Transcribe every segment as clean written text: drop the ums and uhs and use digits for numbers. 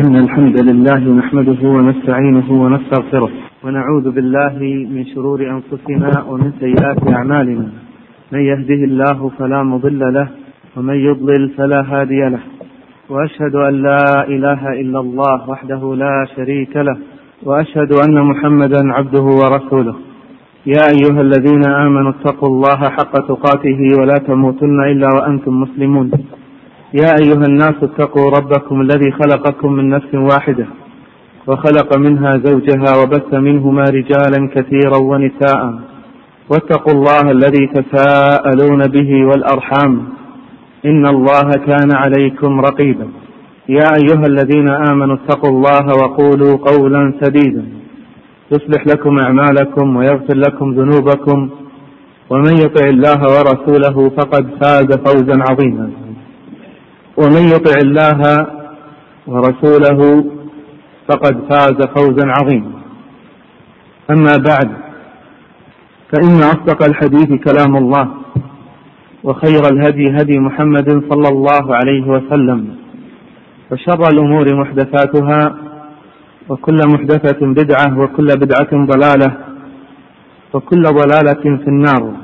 إن الحمد لله نحمده ونستعينه ونستغفره ونعوذ بالله من شرور أنفسنا ومن سيئات أعمالنا. من يهده الله فلا مضل له ومن يضلل فلا هادي له، وأشهد أن لا إله إلا الله وحده لا شريك له، وأشهد أن محمدا عبده ورسوله. يا أيها الذين آمنوا اتقوا الله حق تقاته ولا تموتن إلا وأنتم مسلمون. يا أيها الناس اتقوا ربكم الذي خلقكم من نفس واحدة وخلق منها زوجها وبث منهما رجالا كثيرا ونساء، واتقوا الله الذي تساءلون به والأرحام إن الله كان عليكم رقيبا. يا أيها الذين آمنوا اتقوا الله وقولوا قولا سديدا يصلح لكم أعمالكم ويغفر لكم ذنوبكم، ومن يطع الله ورسوله فقد فاز فوزا عظيما. ومن يطع الله ورسوله فقد فاز فوزا عظيما. أما بعد، فإن أصدق الحديث كلام الله، وخير الهدي هدي محمد صلى الله عليه وسلم، وشر الأمور محدثاتها، وكل محدثة بدعة، وكل بدعة ضلالة، وكل ضلالة في النار.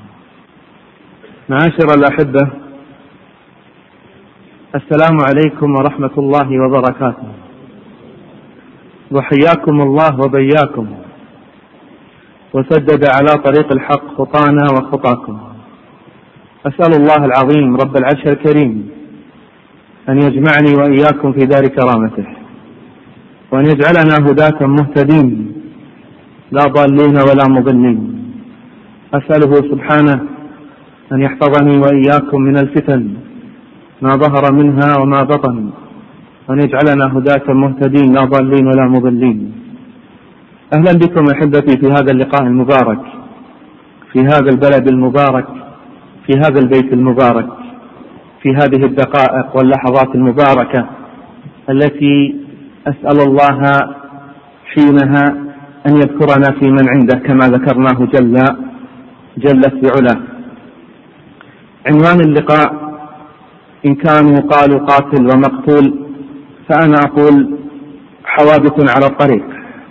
معاشر الأحبة، السلام عليكم ورحمة الله وبركاته، وحياكم الله وبياكم، وسدد على طريق الحق خطانا وخطاكم. أسأل الله العظيم رب العرش الكريم أن يجمعني وإياكم في دار كرامته، وأن يجعلنا هداة مهتدين لا ضالين ولا مضلين. أسأله سبحانه أن يحفظني وإياكم من الفتن ما ظهر منها وما بطن، وأن يجعلنا هداة مهتدين لا ضالين ولا مضلين. أهلا بكم أحبتي في هذا اللقاء المبارك، في هذا البلد المبارك، في هذا البيت المبارك، في هذه الدقائق واللحظات المباركة التي أسأل الله حينها أن يذكرنا في من عنده كما ذكرناه جلت بعلاه. عنوان اللقاء إن كانوا قالوا قاتل ومقتول، فأنا أقول حوادث على الطريق.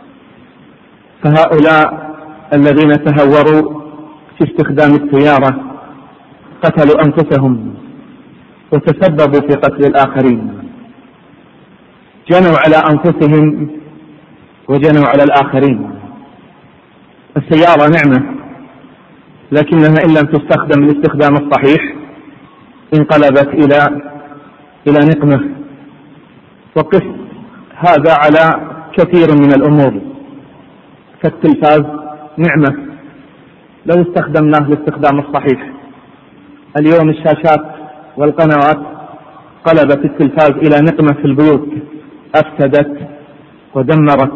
فهؤلاء الذين تهوروا في استخدام السيارة قتلوا أنفسهم وتسببوا في قتل الآخرين، جنوا على أنفسهم وجنوا على الآخرين. السيارة نعمة، لكنها إن لم تستخدم الاستخدام الصحيح انقلبت إلى نقمة. وقف هذا على كثير من الأمور. فالتلفاز نعمة لو استخدمناه الاستخدام الصحيح. اليوم الشاشات والقنوات قلبت التلفاز إلى نقمة في البيوت، أفسدت ودمرت.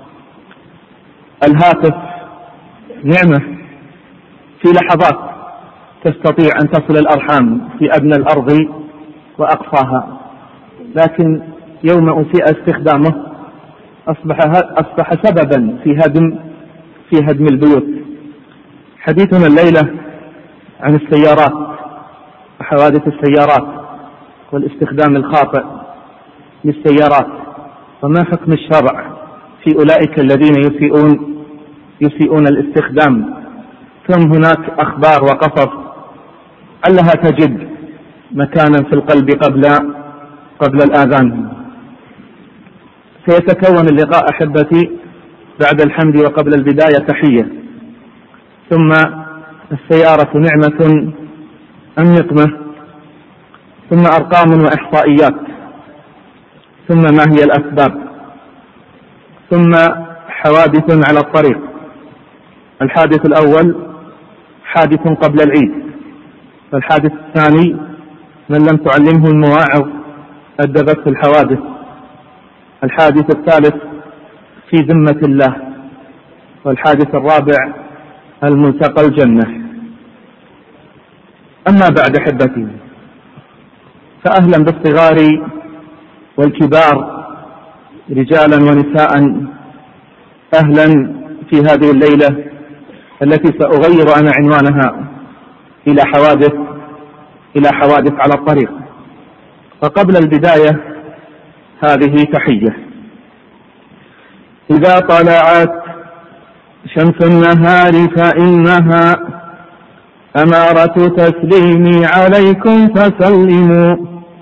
الهاتف نعمة، في لحظات تستطيع أن تصل الأرحام في أدنى الأرض وأقصاها، لكن يوم أسيء استخدامه أصبح سببا في هدم البيوت. حديثنا الليلة عن السيارات وحوادث السيارات والاستخدام الخاطئ للسيارات، وما حكم الشرع في أولئك الذين يسيئون الاستخدام. ثم هناك أخبار وقصص علها تجد مكانا في القلب قبل الآذان. سيتكون اللقاء أحبتي بعد الحمد وقبل البداية تحية، ثم السيارة نعمة أم نقمة، ثم أرقام وإحصائيات، ثم ما هي الأسباب، ثم حوادث على الطريق. الحادث الأول حادث قبل العيد، والحادث الثاني من لم تعلمه المواعظ أدبته الحوادث. الحادث الثالث في ذمة الله، والحادث الرابع الملتقى الجنة. أما بعد أحبتي، فأهلا بالصغار والكبار رجالا ونساء، أهلا في هذه الليلة التي سأغير أنا عنوانها إلى حوادث على الطريق. فقبل البداية هذه تحية. إذا طلعت شمس النهار فإنها أمارة تسليمي عليكم فسلموا،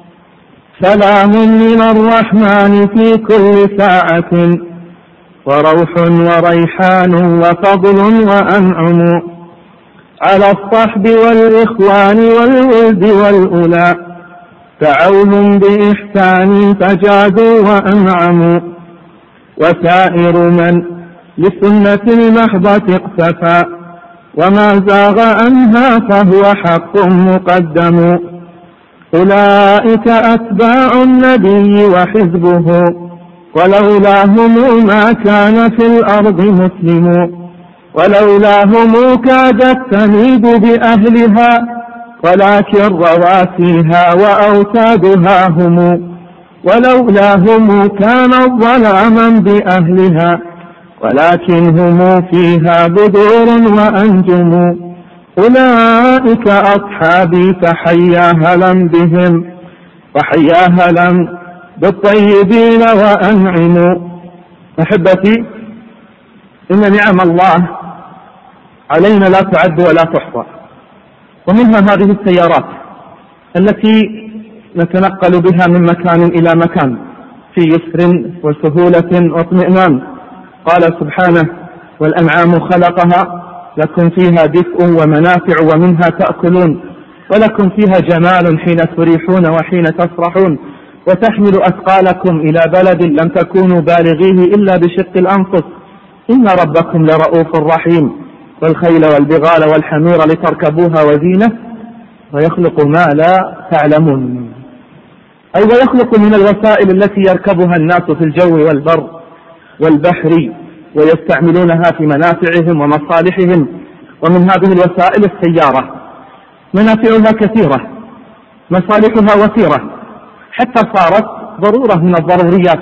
سلام من الرحمن في كل ساعة، وروح وريحان وفضل وأنعم، على الصحب والإخوان والولد والأولى، دعوهم بإحسان فجادوا وأنعموا، وسائر من لسنة المحضة اقتفى وما زاغ عنها فهو حق مقدم، أولئك أتباع النبي وحزبه، ولولاهم ما كان في الأرض مسلم، ولولاهم كادت تميد بأهلها، ولكن رواسيها وأوتادها هم، ولولاهم كانت ظلاما بأهلها، ولكن هم فيها بدور وأنجم، أولئك أصحابي فحيا هلا بهم، وحيا هلا بالطيبين وأنعموا. أحبتي، إن نعم الله علينا لا تعد ولا تحصى، ومنها هذه السيارات التي نتنقل بها من مكان إلى مكان في يسر وسهولة واطمئنان. قال سبحانه: والأنعام خلقها لكم فيها دفء ومنافع ومنها تأكلون، ولكم فيها جمال حين تريحون وحين تفرحون، وتحمل أثقالكم إلى بلد لم تكونوا بالغيه إلا بشق الأنفس، إن ربكم لرؤوف رحيم، والخيل والبغال والحمير لتركبوها وزينة، ويخلق ما لا تعلمون. أي ويخلق من الوسائل التي يركبها الناس في الجو والبر والبحر ويستعملونها في منافعهم ومصالحهم. ومن هذه الوسائل السيارة، منافعها كثيرة، مصالحها وفيرة، حتى صارت ضرورة من الضروريات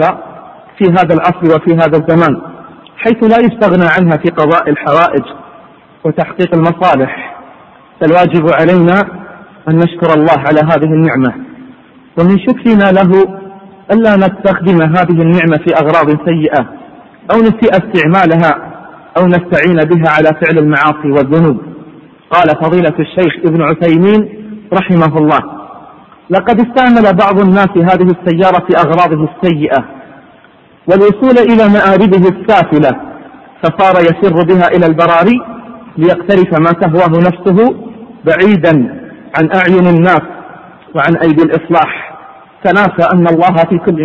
في هذا العصر وفي هذا الزمان، حيث لا يستغنى عنها في قضاء الحوائج وتحقيق المصالح. فالواجب علينا أن نشكر الله على هذه النعمة، ومن شكرنا له ألا نستخدم هذه النعمة في أغراض سيئة أو نسيء استعمالها أو نستعين بها على فعل المعاصي والذنوب. قال فضيلة الشيخ ابن عثيمين رحمه الله: لقد استعمل بعض الناس هذه السيارة في أغراضه السيئة والوصول إلى مآربه السافلة، فصار يسر بها إلى البراري ليقترف ما تهواه نفسه بعيدا عن أعين الناس وعن أيدي الإصلاح، فناسى أن الله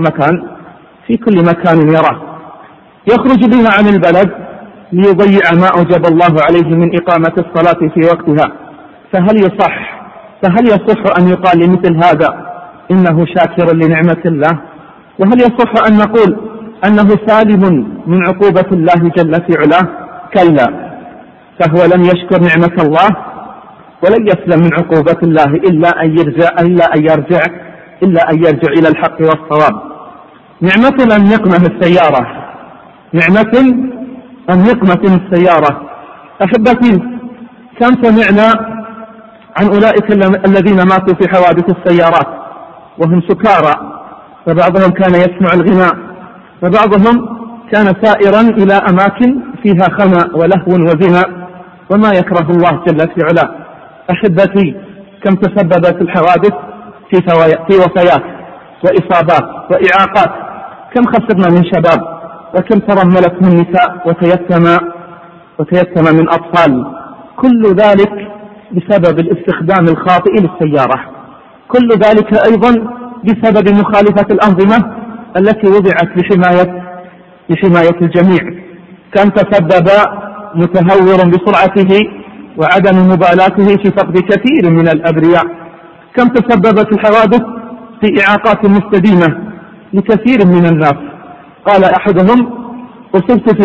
في كل مكان يراه. يخرج بها عن البلد ليضيع ما أوجب الله عليه من إقامة الصلاة في وقتها. فهل يصح أن يقال لمثل هذا إنه شاكر لنعمة الله؟ وهل يصح أن نقول أنه سالم من عقوبة الله جل في علاه؟ كلا، فهو لم يشكر نعمة الله ولن يسلم من عقوبة الله إلا أن يرجع إلى الحق والصواب. نعمة أن يقمه السيارة، نعمة أن يقمة السيارة. أحبتي، كم سمعنا عن أولئك الذين ماتوا في حوادث السيارات وهم سكارى، فبعضهم كان يسمع الغناء، وبعضهم كان سائرا إلى أماكن فيها خمأ ولهو وزنا وما يكره الله جل في علاه. أحبتي، كم تسببت الحوادث في وفيات وإصابات وإعاقات، كم خسرنا من شباب، وكم ترملت من نساء وتيتم من أطفال، كل ذلك بسبب الاستخدام الخاطئ للسيارة، كل ذلك أيضا بسبب مخالفة الأنظمة التي وضعت لحماية الجميع. كم تسبب متهور بسرعته وعدم مبالاته في فقد كثير من الأبرياء. كم تسببت الحوادث في إعاقات مستديمة لكثير من الناس. قال أحدهم: أصبت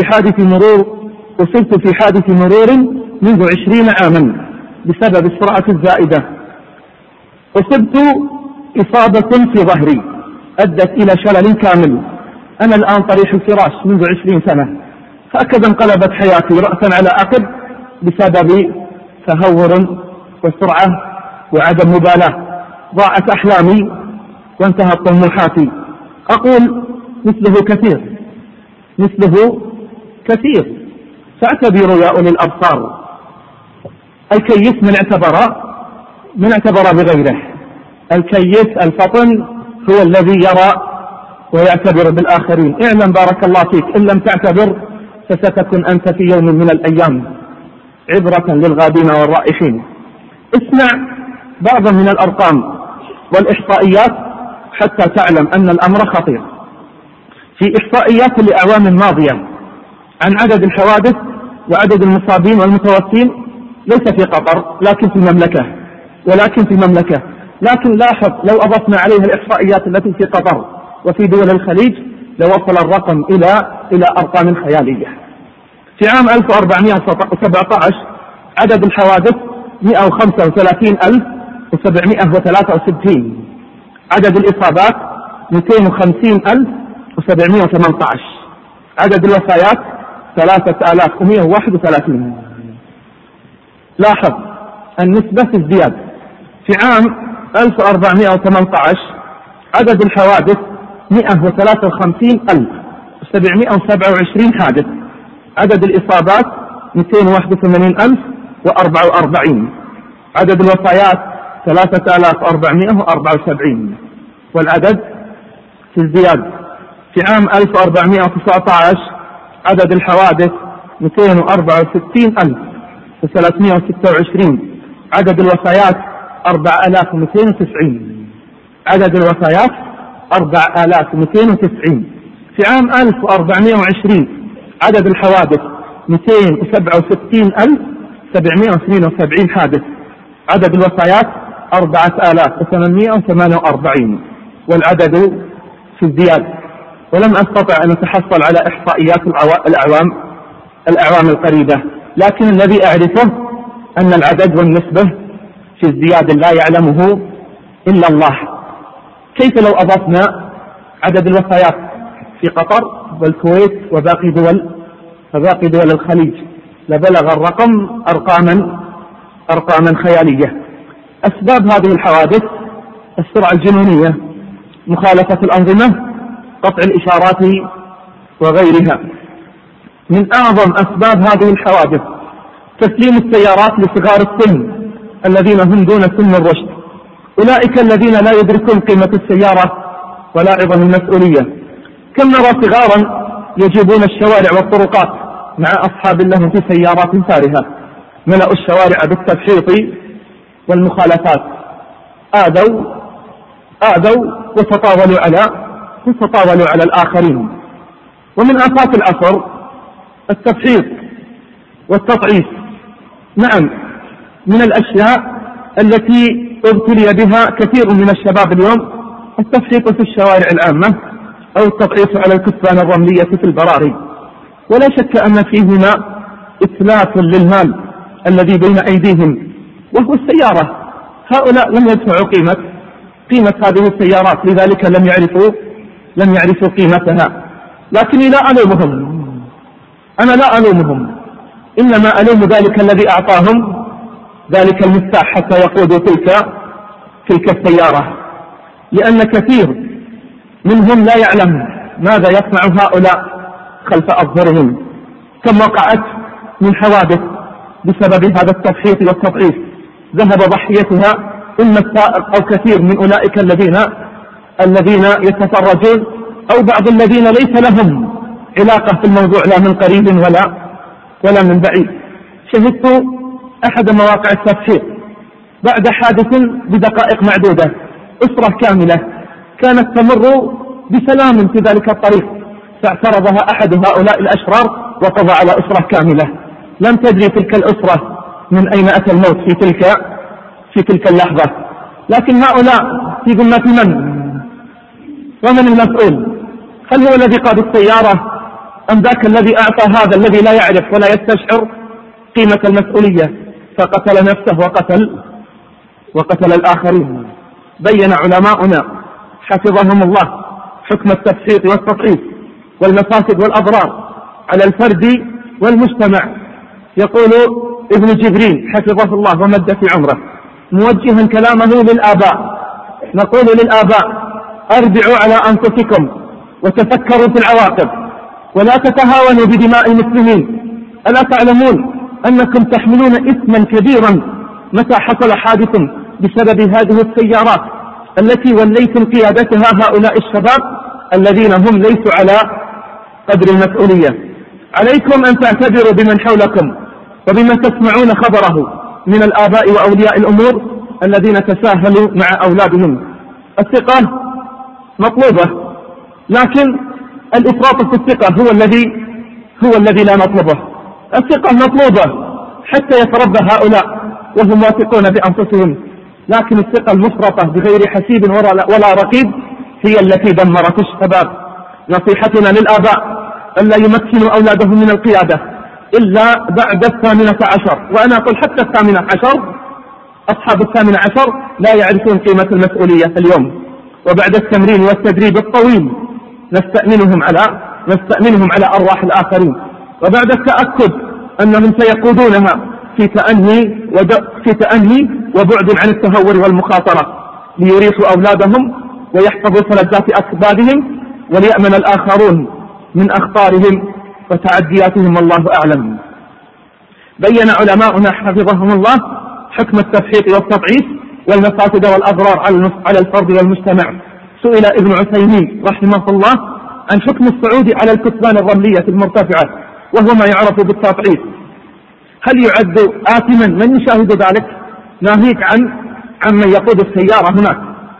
في حادث مرور منذ 20 عاما بسبب السرعة الزائدة. أصبت إصابة في ظهري أدت إلى شلل كامل، أنا الآن طريح الفراش منذ 20 سنة. هكذا انقلبت حياتي رأسا على عقب بسبب تهور وسرعة وعدم مبالاة. ضاعت أحلامي وانتهت طموحاتي، أقول مثله كثير، مثله كثير. فاعتبروا يا أولي الأبصار، الكيس من اعتبر بغيره. الكيس الفطن هو الذي يرى ويعتبر بالآخرين. اعلم بارك الله فيك، إن لم تعتبر فستكن أنت في يوم من الأيام عبرة للغادين والرائحين. اسمع بعضا من الأرقام والإحصائيات حتى تعلم أن الأمر خطير. في إحصائيات الأعوام الماضية عن عدد الحوادث وعدد المصابين والمتوفين، ليس في قطر لكن في المملكة، لكن لاحظ لو أضفنا عليها الإحصائيات التي في قطر وفي دول الخليج لوصل الرقم إلى أرقام خيالية. في عام 1417 عدد الحوادث 135,763، عدد الإصابات 250,718، عدد الوفيات 3,131. لاحظ النسبة في ازدياد. في عام 1418 عدد الحوادث 153,727 حادث، عدد الإصابات 281,044، عدد الوفيات 3,474، والعدد في ازدياد. في عام 1419 عدد الحوادث 264,326، عدد الوفيات 4,290، عدد الوفيات 4,290. في عام 1420 عدد الحوادث 267,772 حادث، عدد الوفيات 4,848، والعدد في ازدياد. ولم أستطع أن أتحصل على إحصائيات الأعوام القريبة، لكن الذي أعرفه أن العدد والنسبة في ازدياد لا يعلمه إلا الله. كيف لو أضفنا عدد الوفيات في قطر والكويت وباقي دول الخليج لبلغ الرقم أرقاما خيالية. أسباب هذه الحوادث: السرعة الجنونية، مخالفة الأنظمة، قطع الإشارات وغيرها. من أعظم أسباب هذه الحوادث تسليم السيارات لصغار السن الذين هم دون سن الرشد، أولئك الذين لا يدركون قيمة السيارة ولا عظم المسؤولية. كم نرى صغارا يجيبون الشوارع والطرقات مع أصحاب لهم في سيارات فارهة، ملأوا الشوارع بالتفحيط والمخالفات، آذوا وتطاولوا على الآخرين. ومن آفات العصر التفحيط والتطعيس. نعم، من الأشياء التي ابتلي بها كثير من الشباب اليوم التفحيط في الشوارع العامة أو التطعيس على الكثبان الرملية في البراري. ولا شك أن فيهما إتلاف للمال الذي بين أيديهم وهو السيارة. هؤلاء لم يدفعوا قيمة هذه السيارات، لذلك لم يعرفوا قيمتها. لكني أنا لا ألومهم، إنما ألوم ذلك الذي أعطاهم ذلك المفتاح حتى يقودوا تلك السيارة، لأن كثير منهم لا يعلم ماذا يصنع هؤلاء خلف أظهرهم. كم وقعت من حوادث بسبب هذا التفحيط والتضعيف ذهب ضحيتها إما السائق أو كثير من أولئك الذين يتفرجون أو بعض الذين ليس لهم علاقة في الموضوع لا من قريب ولا من بعيد. شهدت أحد مواقع التفحيط بعد حادث بدقائق معدودة، أسرة كاملة كانت تمر بسلام في ذلك الطريق، فاعترضها أحد هؤلاء الأشرار وقضى على أسرة كاملة. لم تدري تلك الأسرة من أين أتى الموت في تلك اللحظة. لكن هؤلاء في ذمة من؟ ومن المسؤول؟ هل هو الذي قاد السيارة أم ذاك الذي أعطى هذا الذي لا يعرف ولا يستشعر قيمة المسؤولية فقتل نفسه وقتل الآخرين؟ بين علماؤنا حفظهم الله حكم التفحيط والتطعيف والمفاسد والأضرار على الفرد والمجتمع. يقول ابن جبرين حفظه الله ومد في عمره موجها كلامه للآباء، نقول للآباء: أربعوا على أنفسكم وتفكروا في العواقب ولا تتهاونوا بدماء المسلمين. ألا تعلمون أنكم تحملون إثما كبيرا متى حصل حادث بسبب هذه السيارات التي وليتم قيادتها هؤلاء الشباب الذين هم ليسوا على قدر المسؤولية؟ عليكم أن تعتبروا بمن حولكم وبمن تسمعون خبره من الآباء وأولياء الأمور الذين تساهلوا مع أولادهم. الثقة مطلوبة، لكن الإفراط في الثقة هو الذي لا نطلبه. الثقة مطلوبة حتى يتربى هؤلاء وهم واثقون بأنفسهم، لكن الثقة المفرطة بغير حسيب ولا رقيب هي التي دمرت الشباب. نصيحتنا للآباء ألا يمكنوا أولادهم من القيادة إلا بعد 18، وأنا أقول حتى 18. أصحاب 18 لا يعرفون قيمة المسؤولية اليوم، وبعد التمرين والتدريب الطويل نستأمنهم على أرواح الآخرين، وبعد التأكد أنهم سيقودونها في تأني وبعد عن التهور والمخاطرة ليريحوا أولادهم ويحفظوا فلذات أكبادهم وليأمن الآخرون من أخطارهم وتعدياتهم والله أعلم. بين علماؤنا حفظهم الله حكم التفحيط والتضعيف والمفاسد والأضرار على الفرد والمجتمع. سئل ابن عثيمين رحمه الله عن حكم الصعود على الكثبان الرملية المرتفعة وهو ما يعرف بالتضعيف، هل يعد آثما من يشاهد ذلك؟ ناهيك عن من يقود السيارة هناك،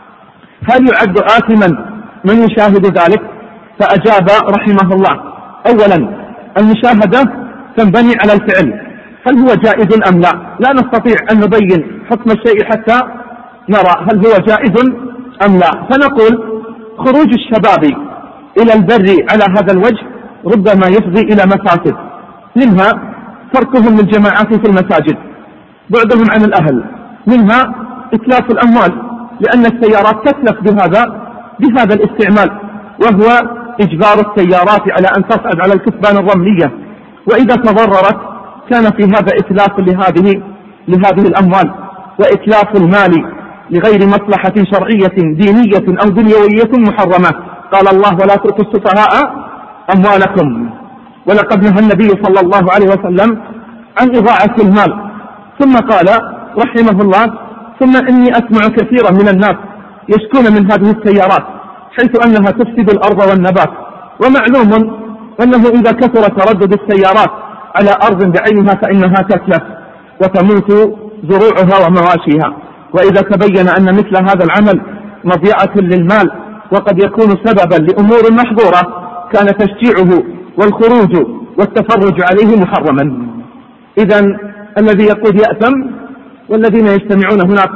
هل يعد آثما من يشاهد ذلك؟ فأجاب رحمه الله: أولا المشاهدة تنبني على الفعل، هل هو جائز أم لا نستطيع أن نبين حكم الشيء حتى نرى هل هو جائز أم لا. فنقول خروج الشباب إلى البر على هذا الوجه ربما يفضي إلى مفاسد، منها تركهم للجماعات في المساجد، بعدهم عن الأهل، منها إتلاف الأموال لأن السيارات تتلف بهذا الاستعمال، وهو إجبار السيارات على أن تصعد على الكثبان الرملية، وإذا تضررت كان في هذا إتلاف لهذه الأموال وإتلاف المال لغير مصلحة شرعية دينية أو دنيوية محرمة. قال الله: ولا تؤتوا السفهاء أموالكم. ولقد نهى النبي صلى الله عليه وسلم عن إضاعة المال. ثم قال رحمه الله: ثم إني أسمع كثيرا من الناس يشكون من هذه السيارات حيث أنها تفسد الأرض والنبات، ومعلوم أنه إذا كثر تردد السيارات على أرض بعينها فإنها تتلف وتموت زروعها ومواشيها، وإذا تبين أن مثل هذا العمل مضيعة للمال وقد يكون سببا لأمور محظورة كان تشجيعه والخروج والتفرج عليه محرما. إذن الذي يقود يأثم، والذين يجتمعون هناك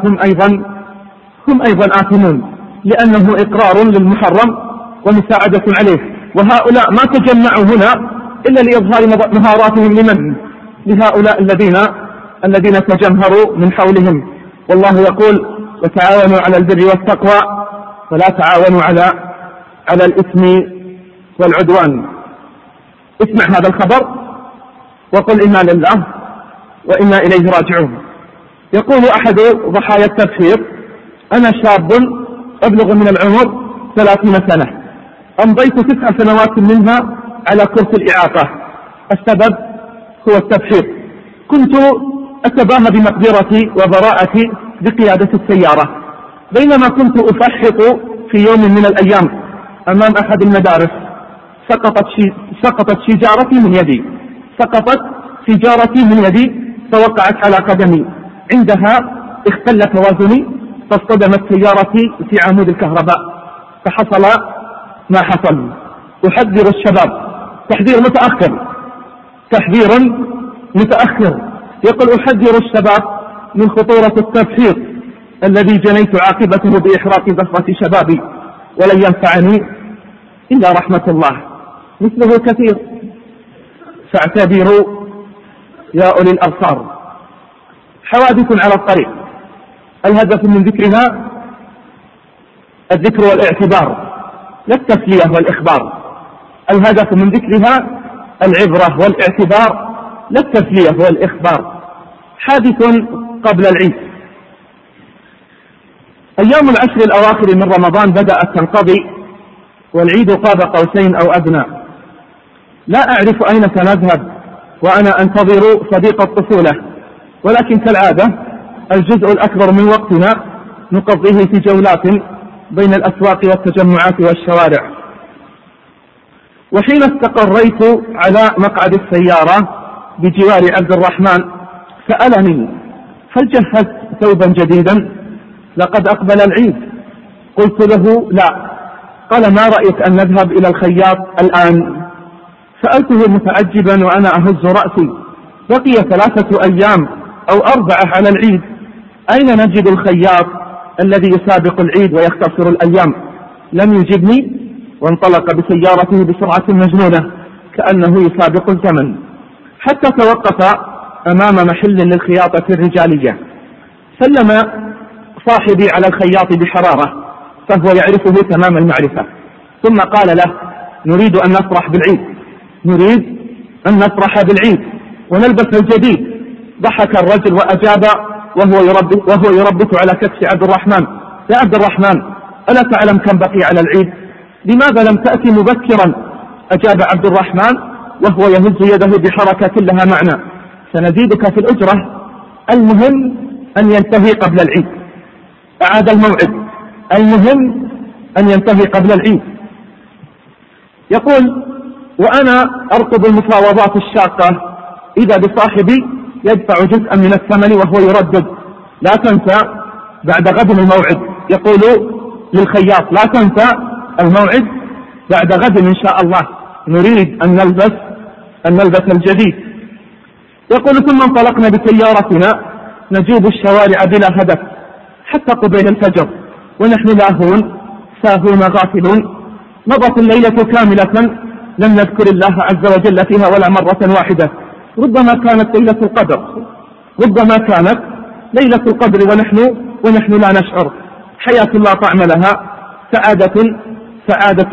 هم أيضا آثمون، لأنه إقرار للمحرم ومساعدة عليه. وهؤلاء ما تجمعوا هنا إلا لإظهار مهاراتهم لهؤلاء الذين تجمهروا من حولهم. والله يقول: وتعاونوا على البر والتقوى ولا تعاونوا على الإثم والعدوان. اسمع هذا الخبر وقل إنا لله وإنا إليه راجعون. يقول أحد ضحايا التبشير: أنا شاب أبلغ من العمر 30 سنة، أمضيت 9 سنوات منها على كرسي الإعاقة. السبب هو التبشير. كنت أتباهى بمقدرتي وبراءتي بقيادة السيارة، بينما كنت أفحط في يوم من الأيام أمام أحد المدارس سقطت سيجارتي من يدي فوقعت على قدمي، عندها اختل توازني فاصطدمت سيارتي في عمود الكهرباء فحصل ما حصل. أحذر الشباب تحذير متأخر، يقول: أحذر الشباب من خطورة التبحير الذي جنيت عاقبته بإحراق زفرة شبابي، ولن ينفعني إلا رحمة الله، مثله كثير، فاعتبروا يا أولي الأبصار. حوادث على الطريق، الهدف من ذكرها الذكر والاعتبار لا التسلية والإخبار. الهدف من ذكرها العبرة والاعتبار لا التسلية والإخبار. حادث قبل العيد، أيام العشر الأواخر من رمضان بدأت تنقضي والعيد قاب قوسين أو أدنى. لا أعرف أين سنذهب وأنا أنتظر صديق الطفولة، ولكن كالعادة الجزء الأكبر من وقتنا نقضيه في جولات بين الأسواق والتجمعات والشوارع. وحين استقريت على مقعد السيارة بجوار عبد الرحمن سألني: هل جهزت ثوبا جديدا؟ لقد أقبل العيد. قلت له: لا. قال: ما رأيك أن نذهب إلى الخياط الآن؟ سألته متعجبا وأنا أهز رأسي: بقي 3 أيام أو 4 على العيد، أين نجد الخياط الذي يسابق العيد ويختصر الأيام؟ لم يجبني وانطلق بسيارته بسرعة مجنونة كأنه يسابق الزمن، حتى توقف أمام محل للخياطة الرجالية. سلم صاحبي على الخياط بحرارة فهو يعرفه تمام المعرفة، ثم قال له: نريد أن نفرح بالعيد، نريد أن نفرح بالعيد ونلبس الجديد. ضحك الرجل وأجاب وهو يربط على كتف عبد الرحمن: يا عبد الرحمن، ألا تعلم كم بقي على العيد؟ لماذا لم تأتي مبكرا؟ أجاب عبد الرحمن وهو يهز يده بحركة لها معنى: سنزيدك في الأجرة، المهم أن ينتهي قبل العيد. أعاد الموعد: المهم أن ينتهي قبل العيد. يقول: وأنا أرقب المفاوضات الشاقة إذا بصاحبي يدفع جزءا من الثمن وهو يردد: لا تنسى بعد غد الموعد. يقول للخياط: لا تنسى الموعد بعد غد إن شاء الله، نريد أن نلبس الجديد. يقول: ثم انطلقنا بسيارتنا نجوب الشوارع بلا هدف حتى قبيل الفجر ونحن لاهون ساهون غافلون. مضت الليلة كاملة لم نذكر الله عز وجل فيها ولا مرة واحدة. ربما كانت ليلة القدر، ربما كانت ليلة القدر ونحن لا نشعر. حياة لا طعم لها، سعادة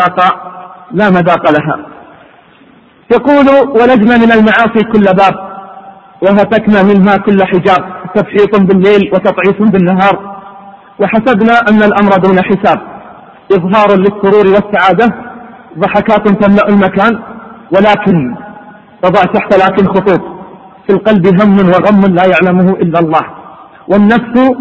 لا مذاق لها. يقول: ولجنا من المعاصي كل باب وهتكنا منها كل حجاب، تفحيط بالليل وتطعيف بالنهار، وحسبنا أن الأمر دون حساب، إظهار للسرور والسعادة، ضحكات تملأ المكان، ولكن تضع تحت لكن خطوط، في القلب هم وغم لا يعلمه إلا الله، والنفس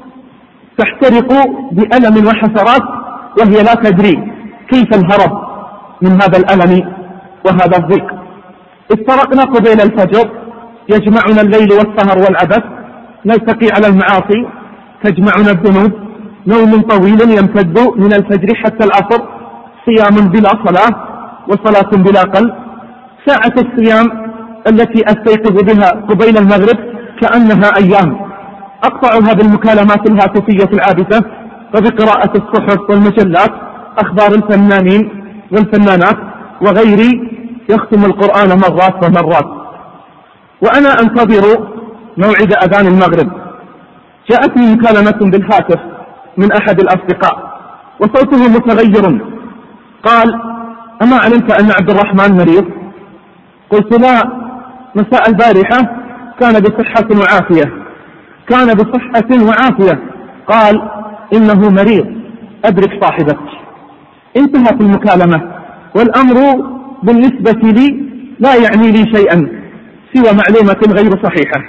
تحترق بألم وحسرات وهي لا تدري كيف الهرب من هذا الألم وهذا الضيق. افترقنا قبيل الفجر، يجمعنا الليل والسهر والعبث، نلتقي على المعاصي، تجمعنا الذنوب، نوم طويل يمتد من الفجر حتى العصر، صيام بلا صلاة وصلاة بلا قلب، ساعة الصيام التي أستيقظ بها قبيل المغرب كأنها أيام، أقطعها بالمكالمات الهاتفية العابثة وبقراءة الصحف والمجلات، أخبار الفنانين والفنانات وغيري، يختم القرآن مرات ومرات. وأنا أنتظر موعد أذان المغرب جاءتني مكالمة بالهاتف من أحد الأصدقاء وصوته متغير، قال: أما علمت أن عبد الرحمن مريض؟ قلت: لا، مساء البارحة كان بصحة وعافية. قال: إنه مريض، أدرك صاحبك. انتهت المكالمة، والأمر بالنسبة لي لا يعني لي شيئا سوى معلومة غير صحيحة.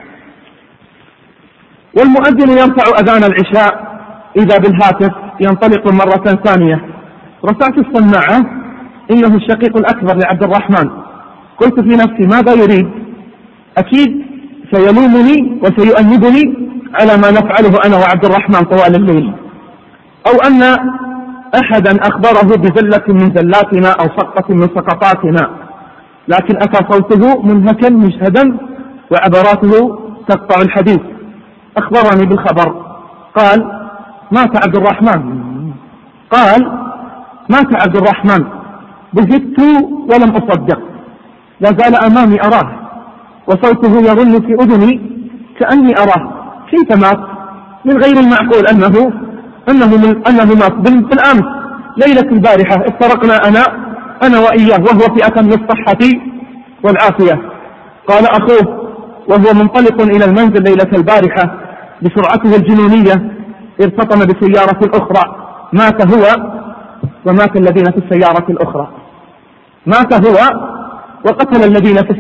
والمؤذن يرفع أذان العشاء إذا بالهاتف ينطلق مرة ثانية. رفعت السماعة، إنه الشقيق الأكبر لعبد الرحمن. قلت في نفسي: ماذا يريد؟ أكيد سيلومني وسيؤنبني على ما نفعله أنا وعبد الرحمن طوال الليل، أو أن أحدا أخبره بزلة من زلاتنا أو سقطة من سقطاتنا. لكن أتى صوته منهكا مجهدا وعبراته تقطع الحديث. أخبرني بالخبر، قال: مات عبد الرحمن. بهت ولم أصدق، لا زال أمامي أراه وصوته يرن في أذني كأني أراه. كيف مات؟ من غير المعقول أنه مات بالأمس ليلة البارحة افترقنا أنا وإياه وهو في أتم الصحة والعافية. قال أخوه وهو منطلق إلى المنزل ليلة البارحة بسرعته الجنونية: ارتطم بسيارة أخرى، مات هو ومات الذين في السيارة الأخرى، مات هو وقتل الذين في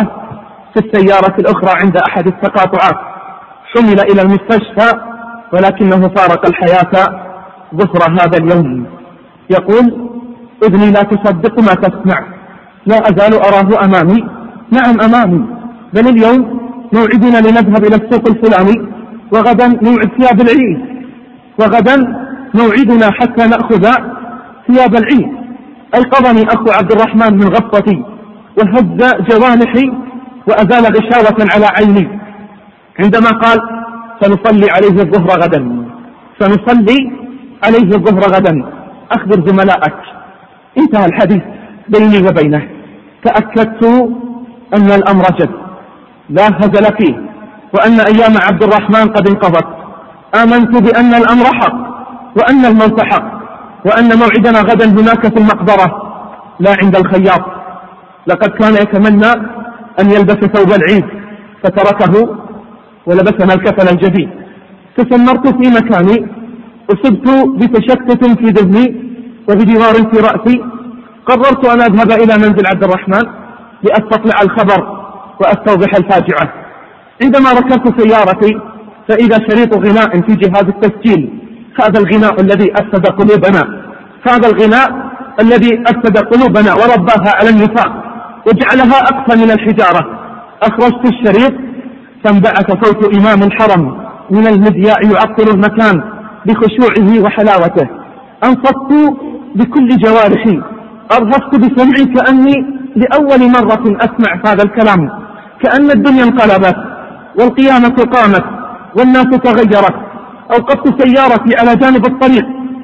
السيارة الأخرى عند أحد التقاطعات. حمل إلى المستشفى ولكنه فارق الحياة ظهر هذا اليوم. يقول: ابني لا تصدق ما تسمع، لا أزال أراه أمامي. نعم أمامي، بل اليوم موعدنا لنذهب إلى السوق الفلاني، وغدا موعد ثياب العيد، وغدا موعدنا حتى نأخذ ثياب العيد. أيقظني أخو عبد الرحمن من غفوتي وهز جوانحي وأزال غشاوة على عيني عندما قال: سنصلي عليه الظهر غدا، سنصلي عليه الظهر غدا، أخبر زملائك. انتهى الحديث بيني وبينه. تأكدت أن الأمر جد لا هزل فيه، وأن أيام عبد الرحمن قد انقضت. آمنت بأن الأمر حق، وأن الموت حق، وأن موعدنا غدا هناك في المقبرة لا عند الخياط. لقد كان يتمنى أن يلبس ثوب العيد فتركه ولبسنا الكفن الجديد. تسمرت في مكاني، أصبت بتشتت في ذهني وبدوار في رأسي. قررت أن أذهب إلى منزل عبد الرحمن لأستطلع الخبر وأستوضح الفاجعة. عندما ركبت سيارتي فإذا شريط غناء في جهاز التسجيل، هذا الغناء الذي أفسد قلوبنا، هذا الغناء الذي أفسد قلوبنا ورباها على النفاق وجعلها أقسى من الحجارة. أخرجت الشريط فانبعث صوت إمام الحرم من المذياع يعطر المكان بخشوعه وحلاوته. أنصت بكل جوارحي، أرهفت بسمعي كأني لأول مرة أسمع هذا الكلام، كأن الدنيا انقلبت والقيامة قامت والناس تغيرت. أوقفت سيارتي على جانب الطريق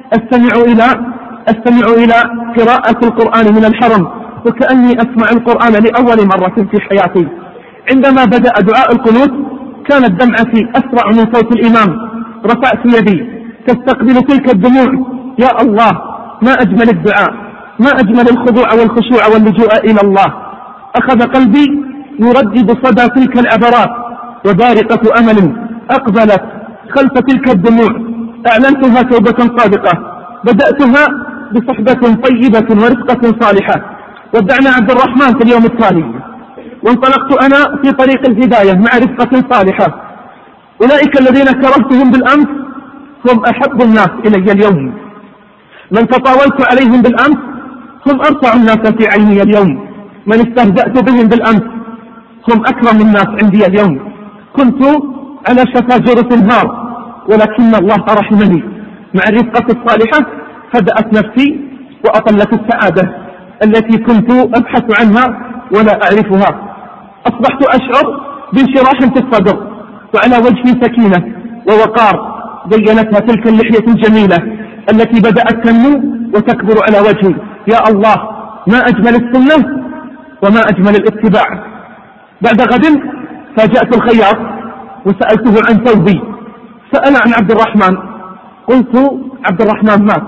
أستمع إلى قراءة القرآن من الحرم، وكأني أسمع القرآن لأول مرة في حياتي. عندما بدأ دعاء القنوت كانت دمعتي أسرع من صوت الإمام. رفعت يدي تستقبل تلك الدموع. يا الله، ما أجمل الدعاء، ما أجمل الخضوع والخشوع واللجوء إلى الله. أخذ قلبي يردد صدى تلك العبرات، وبارقة أمل أقبلت خلف تلك الدموع. أعلنتها توبة صادقة، بدأتها بصحبة طيبة ورفقة صالحة. ودعنا عبد الرحمن في اليوم التالي، وانطلقت أنا في طريق الهداية مع رفقة صالحة. أولئك الذين كرهتهم بالأمس هم أحب الناس إلي اليوم، من تطاولت عليهم بالأمس هم أرفع الناس في عيني اليوم، من استهزأت بهم بالأمس هم أكرم الناس عندي اليوم. كنت على شفا جرف النار ولكن الله رحمني. مع الرفقة الصالحة هدأت نفسي وأطلت السعادة التي كنت أبحث عنها ولا أعرفها. أصبحت أشعر بانشراح في الصدر، وعلى وجهي سكينة ووقار زينتها تلك اللحية الجميلة التي بدأت تنمو وتكبر على وجهي. يا الله، ما أجمل السنة وما أجمل الاتباع. بعد غد فاجأت الخياط وسألته عن ثوبي. سأل عن عبد الرحمن، قلت عبد الرحمن مات.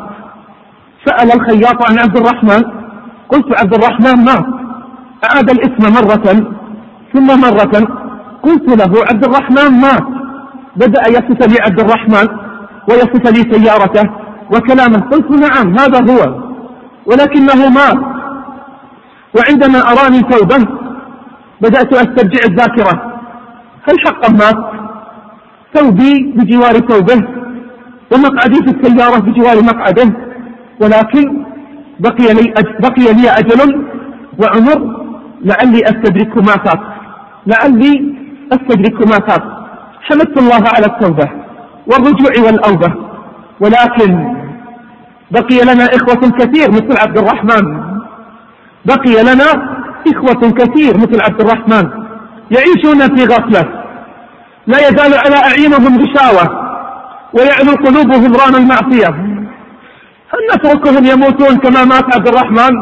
سأل الخياط عن عبد الرحمن، قلت عبد الرحمن مات. أعاد الاسم مرة ثم مرة، قلت له عبد الرحمن مات. بدأ يصف لي عبد الرحمن ويصف لي سيارته وكلامه. قلت نعم هذا هو، ولكنه مات. وعندما أراني ثوبه بدأت أسترجع الذاكرة. هل حقا مات؟ ثوبي بجوار ثوبه ومقعدي في السيارة بجوار مقعده، ولكن بقي لي أجل وعمر لعلي أستدرك ما فات، لعلي أستدرك ما فات. حمدت الله على التوبة والرجوع والأوبة، ولكن بقي لنا إخوة كثير مثل عبد الرحمن، بقي لنا إخوة كثير مثل عبد الرحمن يعيشون في غفلة، لا يزال على أعينهم غشاوة ويعلو قلوبهم ران المعصية. هل نتركهم يموتون كما مات عبد الرحمن؟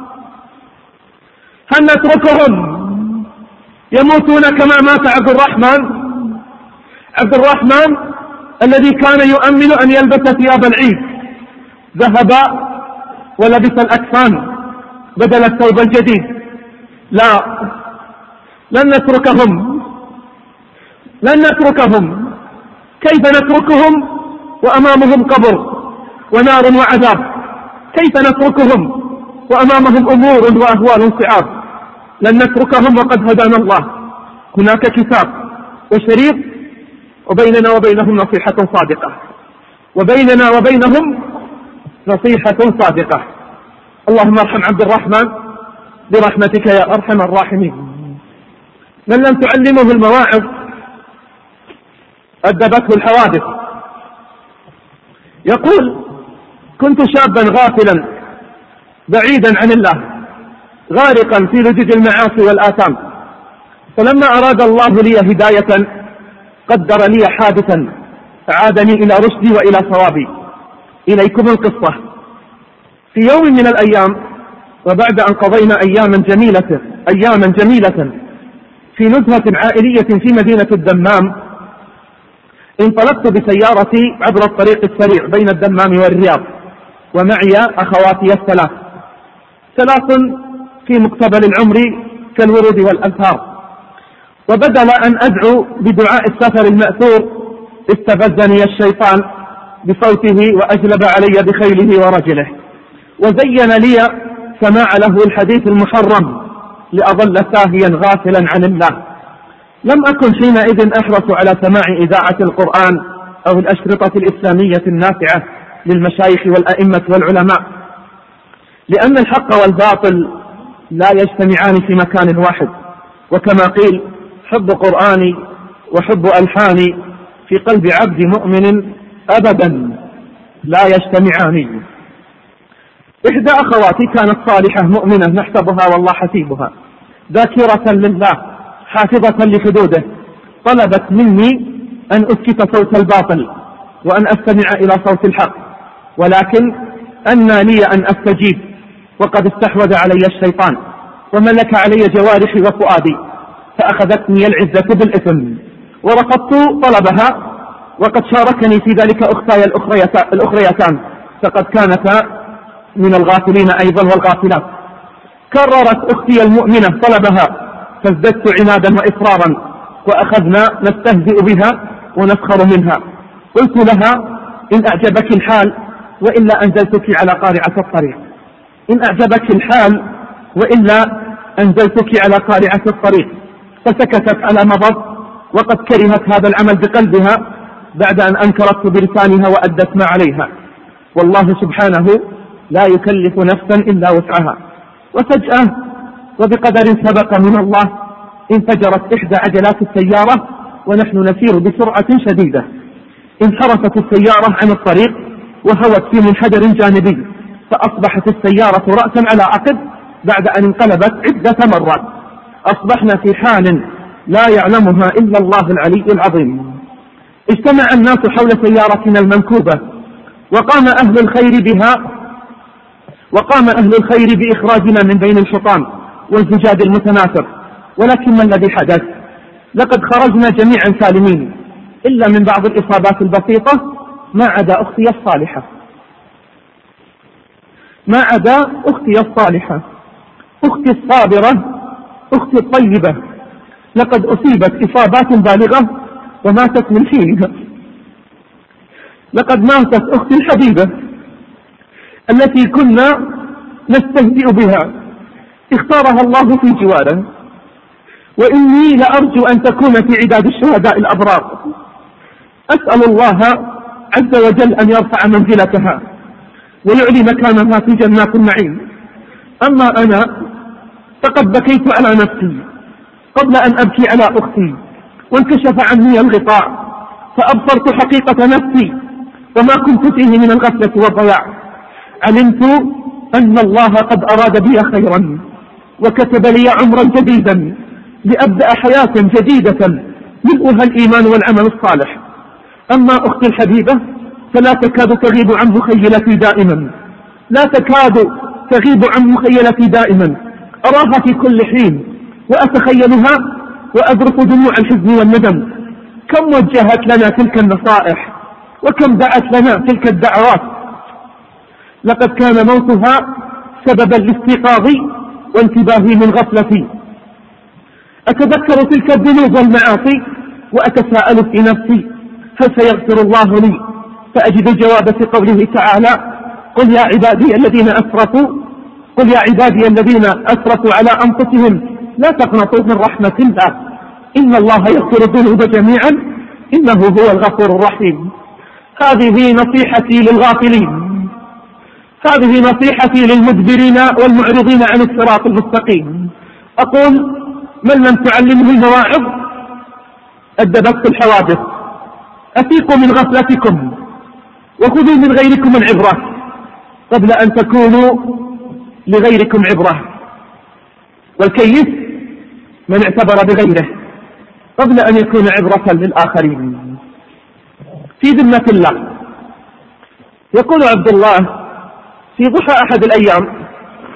هل نتركهم يموتون كما مات عبد الرحمن؟ عبد الرحمن الذي كان يؤمل أن يلبس ثياب العيد ذهب ولبس الأكفان بدل الثوب الجديد. لا، لن نتركهم. كيف نتركهم وأمامهم قبر ونار وعذاب، كيف نتركهم وأمامهم أمور وأهوال صعاب؟ لن نتركهم وقد هدانا الله. هناك كتاب وشريط، وبيننا وبينهم نصيحة صادقة، وبيننا وبينهم نصيحة صادقة. اللهم ارحم عبد الرحمن برحمتك يا أرحم الراحمين. من لم تعلمه المواعظ أدبته الحوادث. يقول: كنت شابا غافلا بعيدا عن الله، غارقا في لجج المعاصي والآثام، فلما أراد الله لي هداية قدر لي حادثا عادني إلى رشدي وإلى صوابي. إليكم القصة. في يوم من الأيام، وبعد أن قضينا أياما جميلة في نزهة عائلية في مدينة الدمام، انطلقت بسيارتي عبر الطريق السريع بين الدمام والرياض، ومعي أخواتي ثلاث في مقتبل العمر كالورود والأزهار. وبدل أن أدعو بدعاء السفر المأثور استفزني الشيطان بصوته وأجلب علي بخيله ورجله، وزين لي سماع له الحديث المحرم لأظل ساهيا غافلا عن الله. لم أكن حينئذ أحرص على سماع إذاعة القرآن أو الأشرطة الإسلامية النافعة للمشايخ والأئمة والعلماء، لأن الحق والباطل لا يجتمعان في مكان واحد، وكما قيل: حب قرآني وحب ألحاني في قلب عبد مؤمن أبدا لا يجتمعان. إحدى أخواتي كانت صالحة مؤمنة نحسبها والله حسيبها، ذاكرة لله حافظة لحدوده، طلبت مني أن أسكت صوت الباطل وأن أستمع إلى صوت الحق، ولكن أنى لي أن أستجيب، وقد استحوذ علي الشيطان وملك علي جوارحي وفؤادي، فأخذتني العزة بالإثم ورفضت طلبها. وقد شاركني في ذلك أختاي الأخريتان، فقد كانتا من الغافلين أيضا والغافلات. كررت أختي المؤمنة طلبها، فازددت عنادا وإصرارا، وأخذنا نستهزئ بها ونسخر منها. قلت لها: إن أعجبك الحال وإلا أنزلتك على قارعة الطريق، إن أعجبك الحال وإلا أنزلتك على قارعة الطريق. فسكتت على مضض، وقد كرهت هذا العمل بقلبها بعد أن أنكرت بلسانها وأدت ما عليها. والله سبحانه لا يكلف نفسا إلا وسعها. وفجأة وبقدر سبق من الله انفجرت إحدى عجلات السيارة ونحن نسير بسرعة شديدة. انحرفت السيارة عن الطريق وهوت في منحدر جانبي، فأصبحت السيارة رأسا على عقب بعد أن انقلبت عدة مرات. أصبحنا في حال لا يعلمها إلا الله العلي العظيم. اجتمع الناس حول سيارتنا المنكوبة، وقام أهل الخير بإخراجنا من بين الحطام والزجاج المتناثر. ولكن ما الذي حدث؟ لقد خرجنا جميعا سالمين إلا من بعض الإصابات البسيطة، ما عدا أختي الصالحة، أختي الصابرة، أختي الطيبة. لقد أصيبت إصابات بالغة وماتت من حينها. لقد ماتت أختي الحبيبة التي كنا نستهزئ بها، اختارها الله في جواره، وإني لأرجو أن تكون في عداد الشهداء الأبرار. أسأل الله عز وجل أن يرفع منزلتها ويعلي مكانها في جنات النعيم. أما أنا فقد بكيت على نفسي قبل أن أبكي على أختي، وانكشف عني الغطاء فأبصرت حقيقة نفسي وما كنت فيه من الغفلة والضياع. علمت أن الله قد أراد بي خيرا وكتب لي عمرا جديدا لأبدأ حياة جديدة ملؤها الإيمان والعمل الصالح. أما أختي الحبيبة فلا تكاد تغيب عن مخيلتي دائما، أراها في كل حين وأتخيلها وأذرف دموع الحزن والندم. كم وجهت لنا تلك النصائح وكم دعت لنا تلك الدعوات. لقد كان موتها سببا لاستيقاظي وانتباهي من غفلتي. أتذكر تلك الذنوب والمعاصي وأتساءل في نفسي: هل سيغفر الله لي فأجد الجواب في قوله تعالى: قل يا عبادي الذين أسرفوا على أنفسهم لا تقنطوا من رحمة الله إن الله يغفر الذنوب جميعا إنه هو الغفور الرحيم. هذه نصيحتي للغافلين، هذه نصيحتي للمدبرين والمعرضين عن الصراط المستقيم. أقول: من لم تعلمه المواعظ أدبته الحوادث. أفيقوا من غفلتكم وخذوا من غيركم العبرة قبل أن تكونوا لغيركم عبرة. والكيس من اعتبر بغيره قبل أن يكون عبرة للآخرين. في ذمة الله، يقول عبد الله في ضحى أحد الأيام: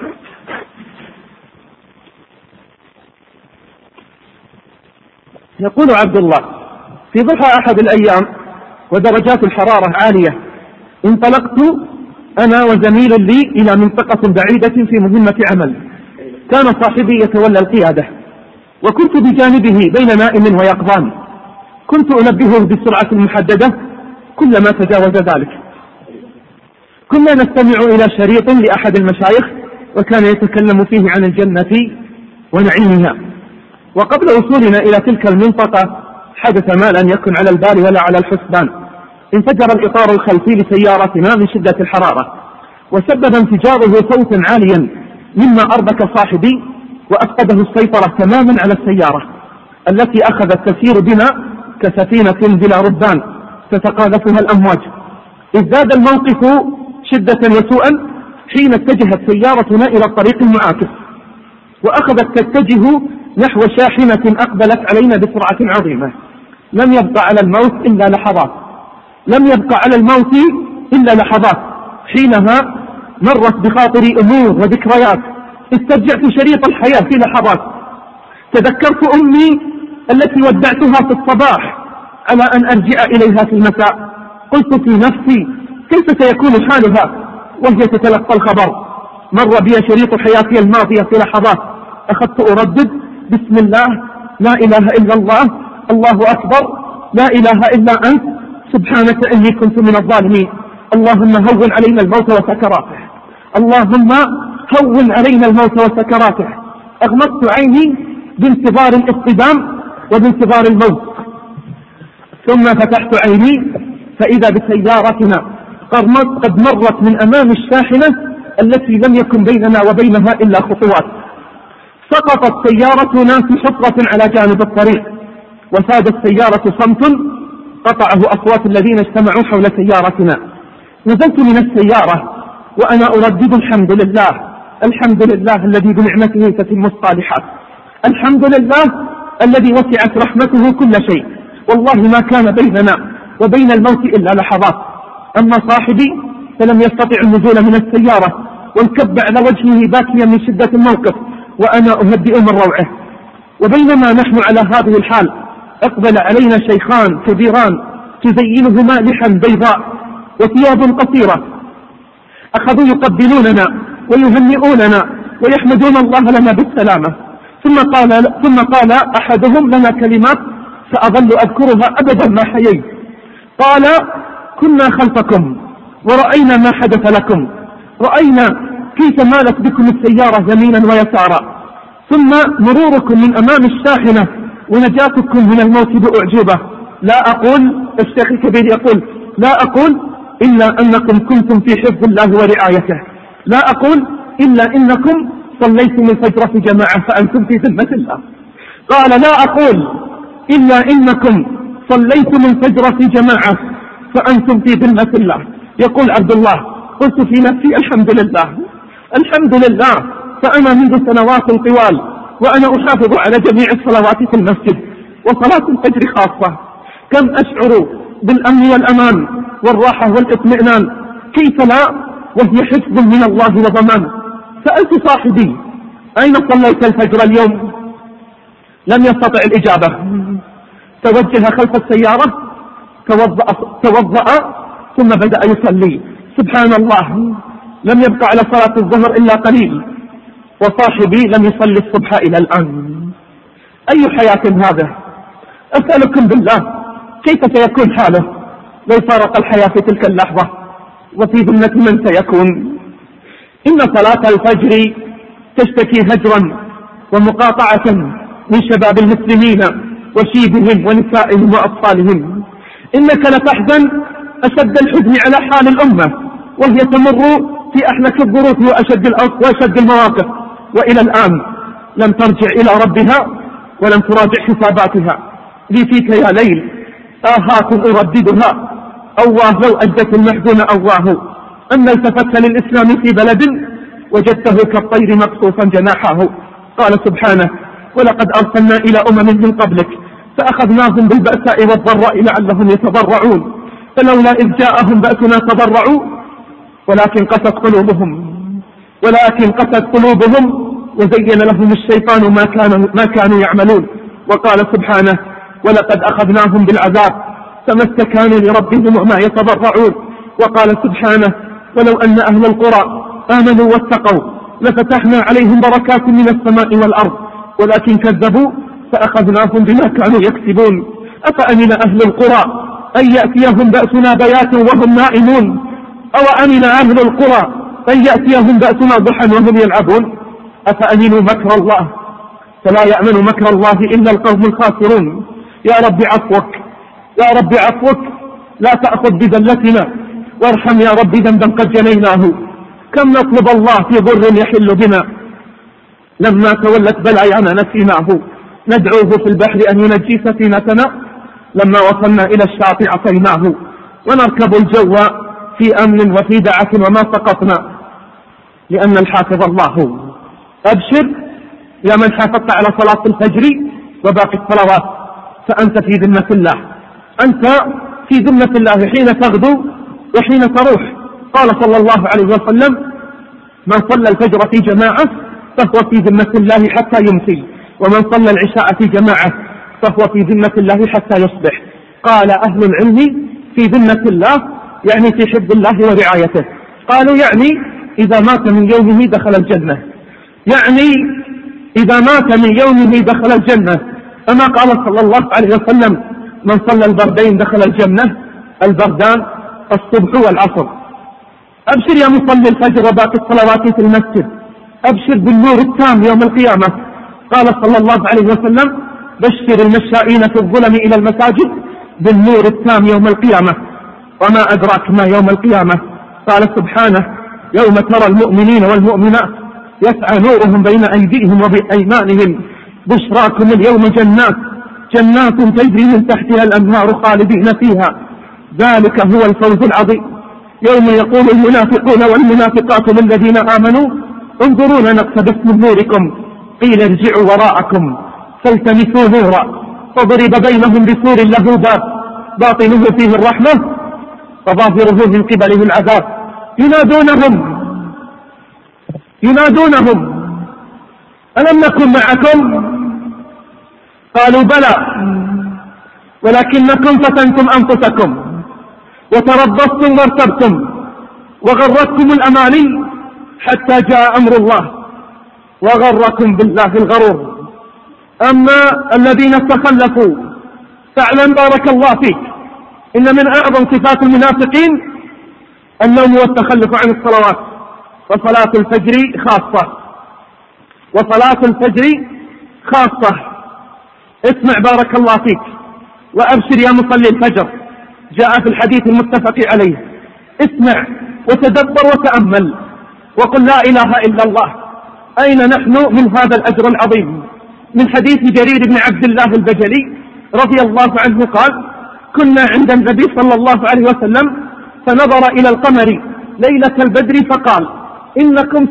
يقول عبد الله في ضحى أحد الأيام ودرجات الحرارة عالية، انطلقت أنا وزميل لي إلى منطقة بعيدة في مهمة عمل. كان صاحبي يتولى القيادة وكنت بجانبه بين نائم ويقظان. كنت أنبهه بالسرعة المحددة كلما تجاوز ذلك. كنا نستمع إلى شريط لأحد المشايخ وكان يتكلم فيه عن الجنة ونعيمها. وقبل وصولنا إلى تلك المنطقة حدث ما لن يكن على البال ولا على الحسبان. انفجر الإطار الخلفي لسيارتنا من شدة الحرارة، وسبب انفجاره صوتا عاليا مما أربك صاحبي وأفقده السيطرة تماما على السيارة التي أخذت تسير بنا كسفينة بلا ربان تتقاذفها الأمواج. ازداد الموقف شدة وسوءا حين اتجهت سيارتنا إلى الطريق المعاكس، وأخذت تتجه نحو شاحنة أقبلت علينا بسرعة عظيمة. لم يبقى على الموت إلا لحظات. حينها مرت بخاطري أمور وذكريات استرجعت شريط الحياة في لحظات. تذكرت أمي التي ودعتها في الصباح على أن أرجع إليها في المساء. قلت في نفسي: كيف سيكون حالها وهي تتلقى الخبر؟ مر بي شريط حياتي الماضية في لحظات. أخذت أردد: بسم الله، لا إله إلا الله، الله أكبر، لا إله إلا أنت، سبحانك إني كنت من الظالمين. اللهم هون علينا الموت وسكراته، اللهم هون علينا الموت وسكراته. أغمضت عيني بانتظار الاصطدام وبانتظار الموت، ثم فتحت عيني فإذا بسيارتنا قد مرت من أمام الشاحنة التي لم يكن بيننا وبينها إلا خطوات. سقطت سيارتنا في حفرة على جانب الطريق، وساد السيارة صمت قطعه أصوات الذين اجتمعوا حول سيارتنا. نزلت من السيارة وأنا أردد: الحمد لله الذي بنعمته تتم الصالحات، الحمد لله الذي وسعت رحمته كل شيء، والله ما كان بيننا وبين الموت إلا لحظات. أما صاحبي فلم يستطع النزول من السيارة وانكب على وجهه باكيا من شدة الموقف وأنا أهدئ من روعه. وبينما نحن على هذه الحال أقبل علينا شيخان كبيران تزينهما لحا بيضاء وثياب قصيرة، أخذوا يقبلوننا ويهنئوننا ويحمدون الله لنا بالسلامة. ثم قال أحدهم لنا كلمات سأظل أذكرها أبدا ما حييت. قال: كنا خلفكم ورأينا ما حدث لكم، رأينا كيف مالت بكم السيارة يمينا ويسارا، ثم مروركم من أمام الشاحنة ونجاتكم من الموت بأعجوبة. لا أقول، الشيخ الكبير يقول: لا أقول إلا أنكم كنتم في حفظ الله ورعايته، لا أقول إلا إنكم صليتم الفجر في جماعة فأنتم في ذمة الله. قال: لا أقول إلا إنكم صليتم الفجر في جماعة فأنتم في ذمة الله. يقول عبد الله: قلت في نفسي: الحمد لله، فأنا منذ سنوات طوال وأنا أحافظ على جميع الصلوات في المسجد وصلاة الفجر خاصة. كم أشعر بالأمن والأمان والراحة والاطمئنان، كيف لا وهي حفظ من الله وضمان. سألت صاحبي: أين صليت الفجر اليوم؟ لم يستطع الإجابة. توجه خلف السيارة، توضأ ثم بدأ يصلي. سبحان الله، لم يبقى على صلاة الظهر إلا قليل وصاحبي لم يصلي الصبح إلى الآن. أي حياة هذا؟ أسألكم بالله كيف سيكون حاله لو فارق الحياة في تلك اللحظة وفي ذمة من سيكون. إن صلاة الفجر تشتكي هجرا ومقاطعة من شباب المسلمين وشيبهم ونسائهم وأطفالهم. إنك لتحزن أشد الحزن على حال الأمة وهي تمر في أحلك الظروف وأشد المواقف، وإلى الآن لم ترجع إلى ربها ولم تراجع حساباتها. لي فيك يا ليل آهات أرددها، أواه لو أجدت المحزون أواه، أن التفت للإسلام في بلد وجدته كالطير مقصوصا جناحه. قال سبحانه: ولقد أرسلنا إلى أمم من قبلك فأخذناهم بالبأساء والضراء لعلهم يتضرعون، فلولا إذ جاءهم بأسنا تضرعوا ولكن قست قلوبهم وزين لهم الشيطان ما كانوا يعملون. وقال سبحانه: ولقد أخذناهم بالعذاب فما استكانوا لربهم وما يتضرعون. وقال سبحانه: ولو أن أهل القرى آمنوا واتقوا لفتحنا عليهم بركات من السماء والأرض ولكن كذبوا فأخذناهم بما كانوا يكسبون. أفأمن أهل القرى أن يأتيهم بأسنا بياتا وهم نائمون، أو أمن أهل القرى أن يأتيهم بأسنا ضحى وهم يلعبون. أفأمنوا مكر الله فلا يأمن مكر الله إلا القوم الخاسرون. يا رب عفوك، يا رب عفوك، لا تأخذ بذلتنا وارحم يا رب ذنبا قد جنيناه. كم نطلب الله في ضر يحل بنا، لما تولت بلايانا نسيناه. ندعوه في البحر أن ينجي سفينتنا، لما وصلنا إلى الشاطئ عصيناه. ونركب الجو في أمن وفي دعة وما سقطنا، لأن الحافظ الله. أبشر يا من حافظت على صلاة الفجر وباقي الصلوات، فأنت في ذمة الله، أنت في ذمة الله حين تغدو وحين تروح. قال صلى الله عليه وسلم: من صلى الفجر في جماعة فهو في ذمة الله حتى يمسي، ومن صلى العشاء في جماعة فهو في ذمة الله حتى يصبح. قال أهل العلم: في ذمة الله يعني في حفظ الله ورعايته. قالوا يعني إذا مات من يومه دخل الجنة، يعني إذا مات من يومه دخل الجنة. أما قال صلى الله عليه وسلم: من صلى البردين دخل الجنة، البردان الصبح والعصر. أبشر يا مصلي الفجر وباقي الصلوات في المسجد، أبشر بالنور التام يوم القيامة. قال صلى الله عليه وسلم: بشر المشائين في الظلم إلى المساجد بالنور التام يوم القيامة. وما أدراك ما يوم القيامة؟ قال سبحانه: يوم ترى المؤمنين والمؤمنات يسعى نورهم بين أيديهم وبأيمانهم بشراكم اليوم جنات تجري من تحتها الأنهار خالدين فيها، ذلك هو الفوز العظيم. يوم يقول المنافقون والمنافقات للذين آمنوا انظرونا نقتبس من نوركم، قيل ارجعوا وراءكم فالتمسوا نورا فضرب بينهم بسور له باب باطنه فيه الرحمة وظاهره من قبله العذاب. ينادونهم ألم نكن معكم؟ قالوا بلى ولكنكم فتنتم أنفسكم وتربصتم وارتبتم وغرتكم الأماني حتى جاء أمر الله وغركم بالله الغرور. أما الذين تخلفوا فاعلم بارك الله فيك إن من أعظم صفات المنافقين النوم والتخلف عن الصلوات، وصلاة الفجر خاصة. اسمع بارك الله فيك وأبشر يا مصلي الفجر، جاء في الحديث المتفق عليه: اسمع وتدبر وتأمل وقل لا إله إلا الله. أين نحن من هذا الأجر العظيم؟ من حديث جرير بن عبد الله البجلي رضي الله عنه قال: كنا عند النبي صلى الله عليه وسلم فنظر إلى القمر ليلة البدر فقال: إنكم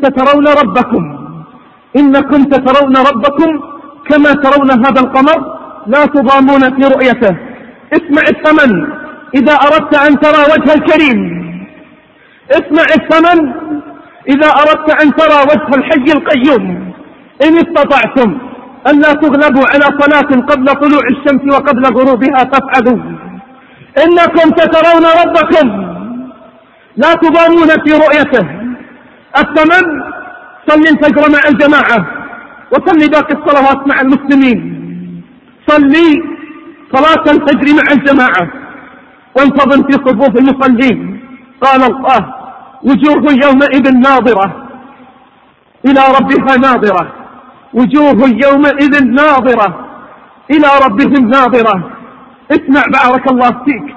تترون ربكم كما ترون هذا القمر لا تضامون في رؤيته. اسمع الثمن إذا أردت أن ترى وجه الكريم، اسمع الثمن إذا أردت أن ترى وجه الحي القيوم. إن استطعتم أن لا تغلبوا على صلاة قبل طلوع الشمس وقبل غروبها فافعلوا. إنكم تترون ربكم لا تضامون في رؤيته. الثمن: صل الفجر مع الجماعة وصلي باقي الصلوات مع المسلمين. صلي صلاة الفجر مع الجماعة وانتظم في صفوف المصلين. قال الله: وجوه يومئذ ناظرة إلى ربها ناظرة، وجوه يومئذ ناظرة إلى ربهم ناظرة. اسمع بارك الله فيك: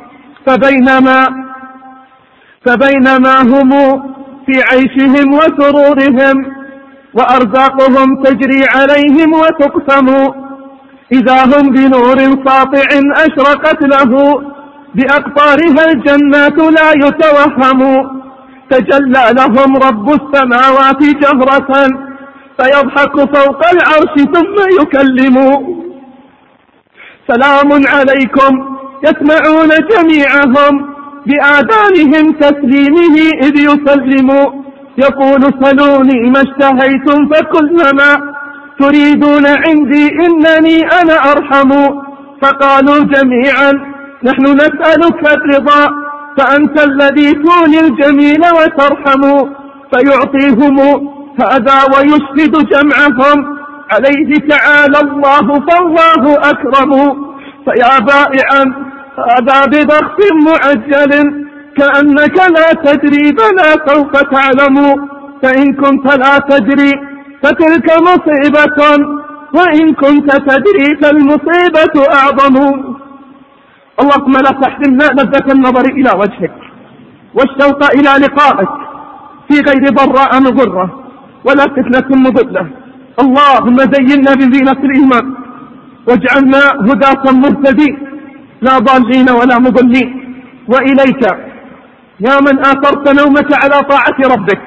فبينما هم في عيشهم وسرورهم وأرزاقهم تجري عليهم وتقسم، إذا هم بنور ساطع أشرقت له بأقطارها الجنات لا يتوهم. تجلى لهم رب السماوات جهرة فيضحك فوق العرش ثم يكلم. سلام عليكم يسمعون جميعهم بآذانهم تسليمه إذ يسلم. يقول: سلوني ما اشتهيتم فكلما تريدون عندي إنني أنا أرحم. فقالوا جميعا: نحن نسألك الرضا فأنت الذي تولي الجميل وترحم. فيعطيهم هذا ويشهد جمعهم عليه تعالى الله فالله أكرم. فيا بائعا هذا بضغط معجل كأنك لا تدري بلى سوف تعلم. فإن كنت لا تدري فتلك مصيبة وإن كنت تدري فالمصيبة أعظم. اللهم لا تحرمنا لذة النظر إلى وجهك والشوق إلى لقائك في غير ضراء مضرة ولا فتنة مضلة. اللهم زينا بزينة الإيمان واجعلنا هداة مهتدين لا ضالين ولا مضلين. وإليك يا من آثرت نومك على طاعة ربك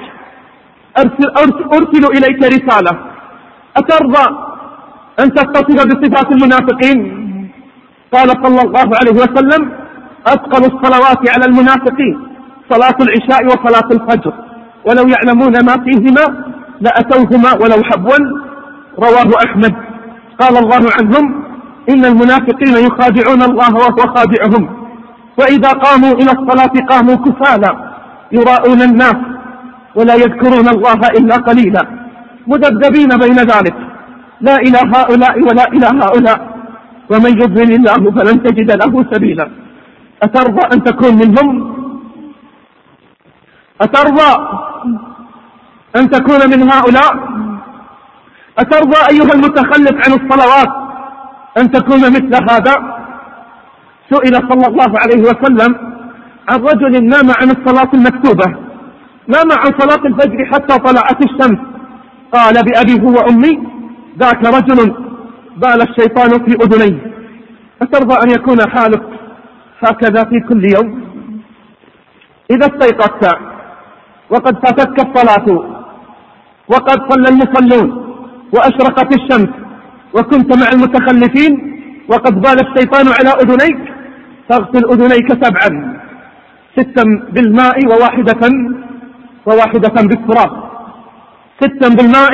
أرسل إليك رسالة: أترضى أن تتصف بصفات المنافقين؟ قال صلى الله عليه وسلم: أثقل الصلوات على المنافقين صلاة العشاء وصلاة الفجر، ولو يعلمون ما فيهما لأتوهما ولو حبوا. رواه أحمد. قال الله عنهم: إن المنافقين يخادعون الله وهو خادعهم، وإذا قاموا إلى الصلاة قاموا كسالى يراءون الناس ولا يذكرون الله إلا قليلا، مذبذبين بين ذلك، لا إلى هؤلاء ولا إلى هؤلاء، ومن يضلل الله فلن تجد له سبيلا. أترضى أن تكون منهم؟ أترضى أن تكون من هؤلاء؟ أترضى أيها المتخلف عن الصلوات أن تكون مثل هذا؟ سئل صلى الله عليه وسلم عن رجل نام عن الصلاة المكتوبة، نام عن صلاة الفجر حتى طلعت الشمس، قال: بأبي هو أمي ذاك رجل بال الشيطان في أذنيه. أترضى أن يكون حالك هكذا في كل يوم؟ إذا استيقظت وقد فاتتك الصلاة وقد صلى المصلون وأشرقت الشمس وكنت مع المتخلفين وقد بال الشيطان على أذنيك، فاغسل أذنيك 7، 6 بالماء وواحدة بالتراب، 6 بالماء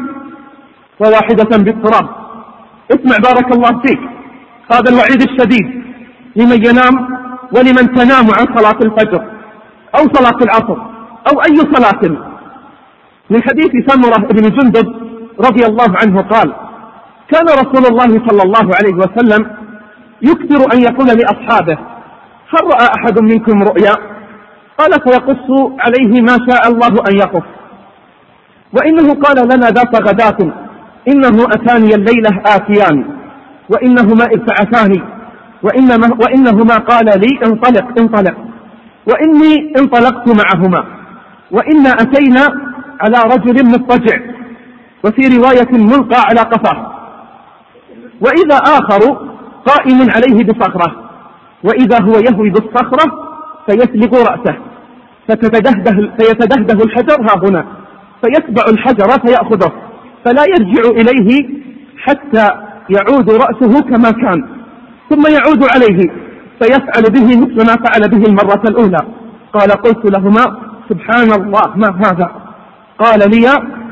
وواحدة بالتراب. اسمع بارك الله فيك هذا الوعيد الشديد لمن ينام ولمن تنام عن صلاة الفجر أو صلاة العصر أو أي صلاة. من حديث سمرة بن جندب رضي الله عنه قال: كان رسول الله صلى الله عليه وسلم يكثر أن يقول لأصحابه: هل رأى أحد منكم رؤيا؟ قال: فيقص عليه ما شاء الله أن يقص. وإنه قال لنا ذات غداة: إنه أتاني الليلة آتيان وإنهما ابتعثاني وإنهما قال لي انطلق وإني انطلقت معهما وإنا أتينا على رجل مضطجع وفي رواية ملقى على قفاه، وإذا آخر قائم عليه بصخرة، وإذا هو يهوي بالصخرة فيسلق رأسه فيتدهده الحجر ها هنا، فيتبع الحجر فيأخذه فلا يرجع إليه حتى يعود رأسه كما كان، ثم يعود عليه فيفعل به مثل ما فعل به المرة الأولى. قال: قلت لهما: سبحان الله ما هذا؟ قال لي: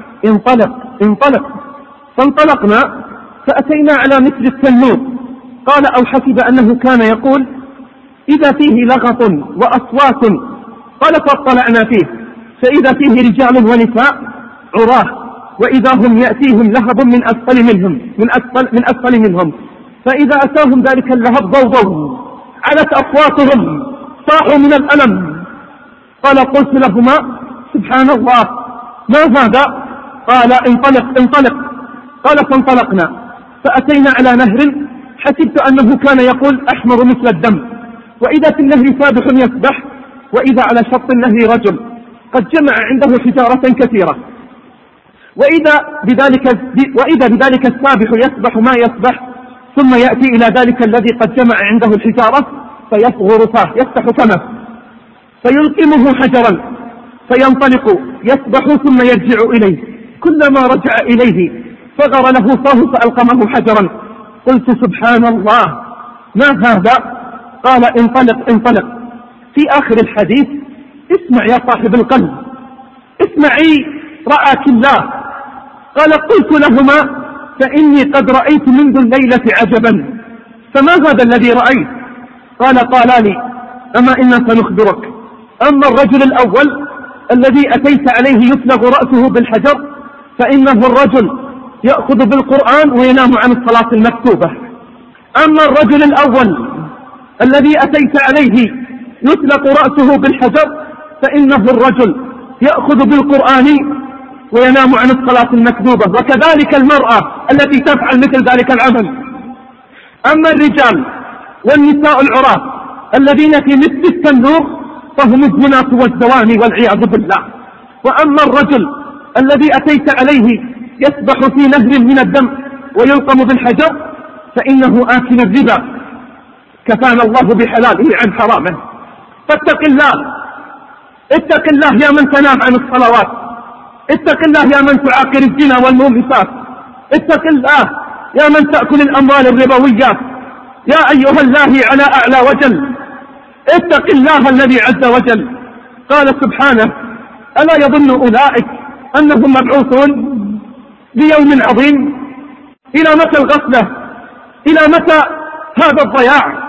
انطلق. فانطلقنا فأتينا على مثل التنور. قال: أو حسب أنه كان يقول: إذا فيه لغط وأصوات. قال: فاطلعنا فيه فإذا فيه رجال ونساء عراه، وإذا هم يأتيهم لهب من أسفل منهم، فإذا أتاهم ذلك اللهب ضوضوا علت أصواتهم صاحوا من الألم. قال قلت لهما سبحان الله ما هذا؟ قال انطلق انطلق. قال فانطلقنا فأتينا على نهر حسبت أنه كان يقول أحمر مثل الدم، وإذا في النهر سابح يسبح، وإذا على شط النهر رجل قد جمع عنده حجارة كثيرة، وإذا بذلك السابح يسبح ما يسبح، ثم يأتي إلى ذلك الذي قد جمع عنده الحجارة فيصغر فاه يفتح فمه فيلقمه حجرا فينطلق يسبح ثم يرجع إليه، كلما رجع إليه صغر له فاه فألقمه حجرا. قلت سبحان الله ما هذا؟ قال انطلق انطلق. في آخر الحديث اسمع يا صاحب القلب، اسمعي رآك الله. قال قلت لهما فإني قد رأيت منذ الليلة عجبا. فما هذا الذي رأيت؟ قال لي أما إنا سنخبرك. أما الرجل الأول الذي أتيت عليه يسلغ رأسه بالحجر فإنه الرجل يأخذ بالقرآن وينام عن الصلاة المكتوبة. أما الرجل الأول الذي أتيت عليه يسلق رأسه بالحجر فإنه الرجل يأخذ بالقرآن وينام عن الصلاة المكتوبة، وكذلك المرأة التي تفعل مثل ذلك العمل. أما الرجال والنساء العراة الذين في مثل التنور فهم الزناة والزواني والعياذ بالله. وأما الرجل الذي أتيت عليه يسبح في نهر من الدم ويلقم بالحجر فإنه آكل الربا، كفانا الله بحلاله عن حرامه. فاتق الله، اتق الله يا من تنام عن الصلوات، اتق الله يا من تعاقر الزنا والموبقات، اتق الله يا من تأكل الأموال الربويات، يا أيها الله على أعلى وجل، اتق الله الذي عز وجل. قال سبحانه ألا يظن أولئك أنهم مبعوثون ليوم عظيم؟ إلى متى الغفلة؟ إلى متى هذا الضياع؟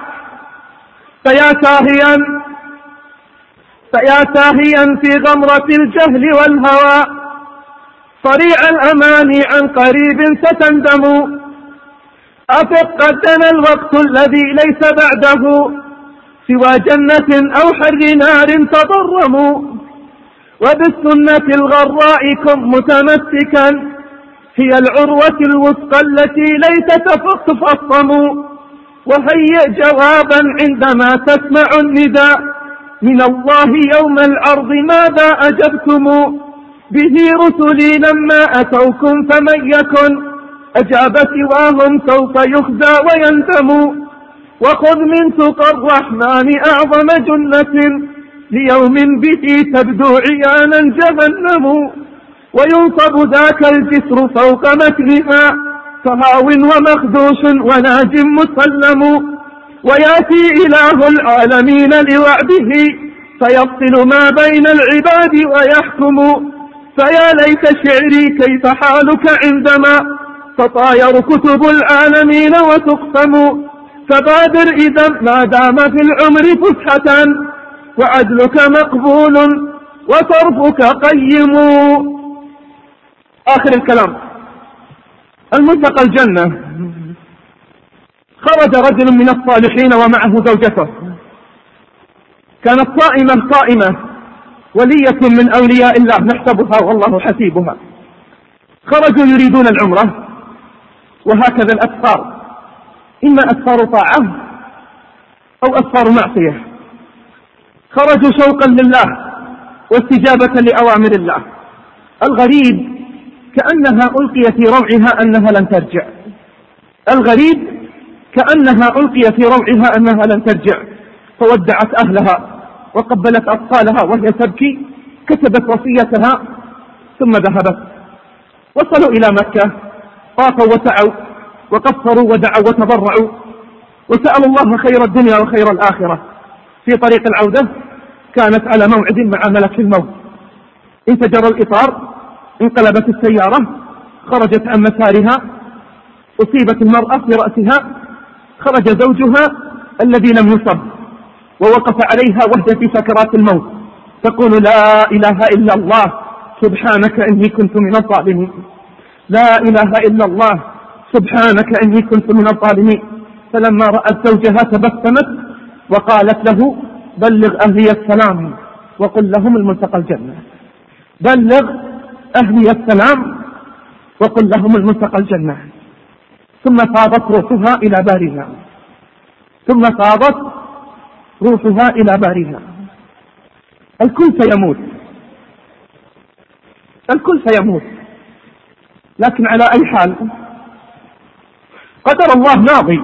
فيا ساهيا في غمرة الجهل والهوى صريع الأمان عن قريب ستندم. أفق قد دنا الوقت الذي ليس بعده سوى جنة أو حر نار تضرم. وبالسنة الغراء كن متمسكا هي العروة الوثقى التي ليس تفصم. وهيئ جوابا عندما تسمع النداء من الله يوم العرض ماذا أجبتم به رسلي لما أتوكم فمن يكن أجاب سواهم سوف يخزى ويندم. وخذ من تقى الرحمن أعظم جنة ليوم به تبدو عيانا جهنم. وينصب ذاك الجسر فوق متنها فهاو ومخدوش وناج مسلم. ويأتي إله العالمين لوعده فيفصل ما بين العباد ويحكم. فيا ليت شعري كيف حالك عندما تطاير كتب العالمين وتقسم. فبادر إذا ما دام في العمر فسحة وعدلك مقبول وصرفك قيم. آخر الكلام الملتقى الجنة. خرج رجل من الصالحين ومعه زوجته، كانت صائمة ولية من أولياء الله نحسبها والله حسيبها. خرجوا يريدون العمرة، وهكذا الأسفار إما أسفار طاعة أو أسفار معصية. خرجوا شوقا لله واستجابة لأوامر الله. الغريب كأنها ألقي في روعها أنها لن ترجع، الغريب كأنها ألقي في روعها أنها لن ترجع، فودعت أهلها وقبلت أطفالها وهي تبكي، كتبت وصيتها ثم ذهبت. وصلوا إلى مكة، طافوا وسعوا وقصروا ودعوا وتضرعوا وسألوا الله خير الدنيا وخير الآخرة. في طريق العودة كانت على موعد مع ملك الموت، انفجر الإطار، انقلبت السيارة، خرجت عن مسارها، أصيبت المرأة في رأسها، خرج زوجها الذي لم يصب ووقف عليها وهي في سكرات الموت تقول لا إله إلا الله سبحانك إني كنت من الظالمين، لا إله إلا الله سبحانك إني كنت من الظالمين. فلما رأت زوجها تبسمت وقالت له بلغ أهلي السلام وقل لهم الملتقى الجنة. بلغ أهلي السلام وقل لهم الملتقى الجنة. ثم فاضت روحها إلى بارها، ثم فاضت روحها إلى بارها. الكل سيموت، الكل سيموت، لكن على أي حال؟ قدر الله ماضي،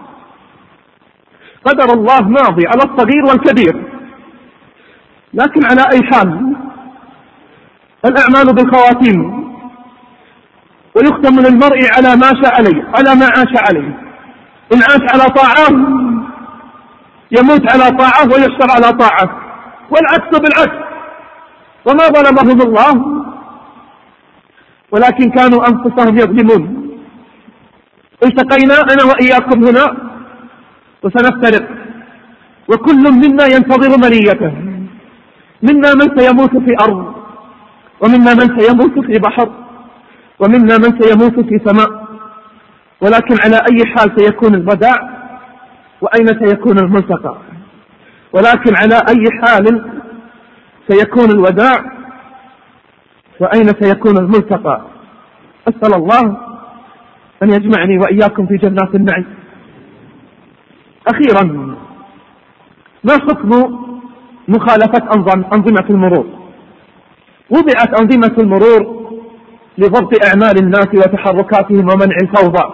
قدر الله ماضي على الصغير والكبير، لكن على أي حال؟ الأعمال بالخواتيم، ويختم للمرء على ما شاء عليه، على ما عاش عليه. إن عاش على طاعة يموت على طاعة ويحشر على طاعة، والعكس بالعكس. وما ظلمهم الله ولكن كانوا أنفسهم يظلمون. التقينا أنا وإياكم هنا وسنفترق، وكل منا ينتظر منيته. منا من سيموت في أرض، ومنا من سيموت في بحر، ومنا من سيموت في سماء. ولكن على أي حال سيكون الوداع، وأين سيكون الملتقى؟ ولكن على أي حال سيكون الوداع، وأين سيكون الملتقى؟ أسأل الله أن يجمعني وإياكم في جنات النعيم. أخيرا، ما حكم مخالفة أنظمة المرور؟ وضعت أنظمة المرور لضبط أعمال الناس وتحركاتهم ومنع الفوضى،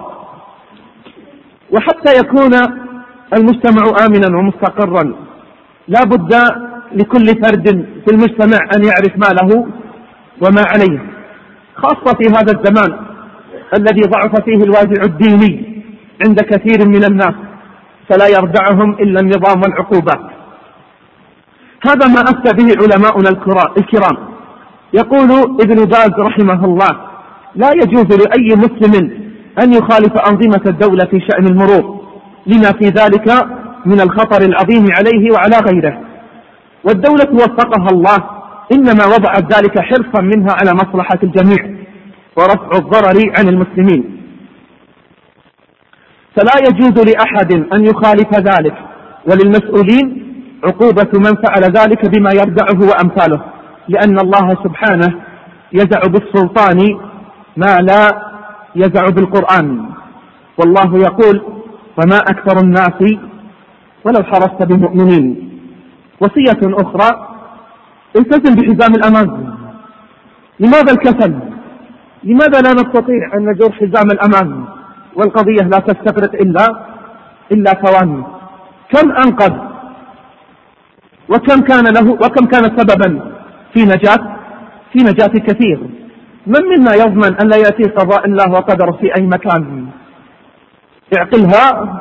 وحتى يكون المجتمع آمنا ومستقرا لا بد لكل فرد في المجتمع أن يعرف ما له وما عليه، خاصة في هذا الزمان الذي ضعف فيه الوازع الديني عند كثير من الناس، فلا يردعهم إلا النظام والعقوبات. هذا ما أفتى به علماؤنا الكرام. يقول ابن باز رحمه الله: لا يجوز لأي مسلم أن يخالف أنظمة الدولة في شأن المرور، لما في ذلك من الخطر العظيم عليه وعلى غيره. والدولة وفقها الله إنما وضعت ذلك حرصا منها على مصلحة الجميع ورفع الضرر عن المسلمين، فلا يجوز لأحد أن يخالف ذلك، وللمسؤولين عقوبة من فعل ذلك بما يردعه وأمثاله، لأن الله سبحانه يزع بالسلطان ما لا يزع بالقرآن. والله يقول: وما أكثر الناس ولو حرصت بمؤمنين. وصية أخرى: التزم بحزام الأمان. لماذا الكسل؟ لماذا لا نستطيع أن نجر حزام الأمان والقضية لا تستغرق إلا ثواني؟ كم أنقذ وكم كان سببا في نجاة كثير. من منا يضمن أن لا يأتي قضاء الله وقدره في أي مكان؟ اعقلها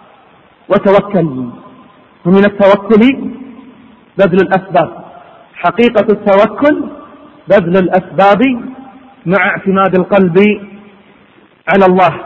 وتوكل. ومن التوكل بذل الأسباب. حقيقة التوكل بذل الأسباب مع اعتماد القلب على الله.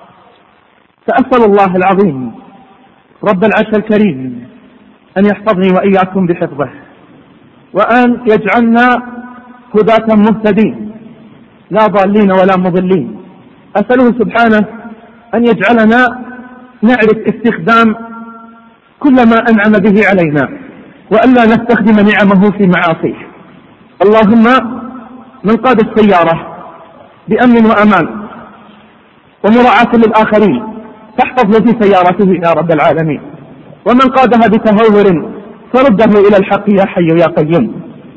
فأسأل الله العظيم رب العرش الكريم أن يحفظني وإياكم بحفظه، وأن يجعلنا هداة مهتدين لا ضالين ولا مضلين. أسأله سبحانه أن يجعلنا نعرف استخدام كل ما أنعم به علينا، وألا نستخدم نعمه في معاصيه. اللهم من قاد السيارة بأمن وأمان ومراعاة للآخرين فاحفظ له في سيارته يا رب العالمين، ومن قادها بتهور فرده إلى الحق يا حي يا قيوم.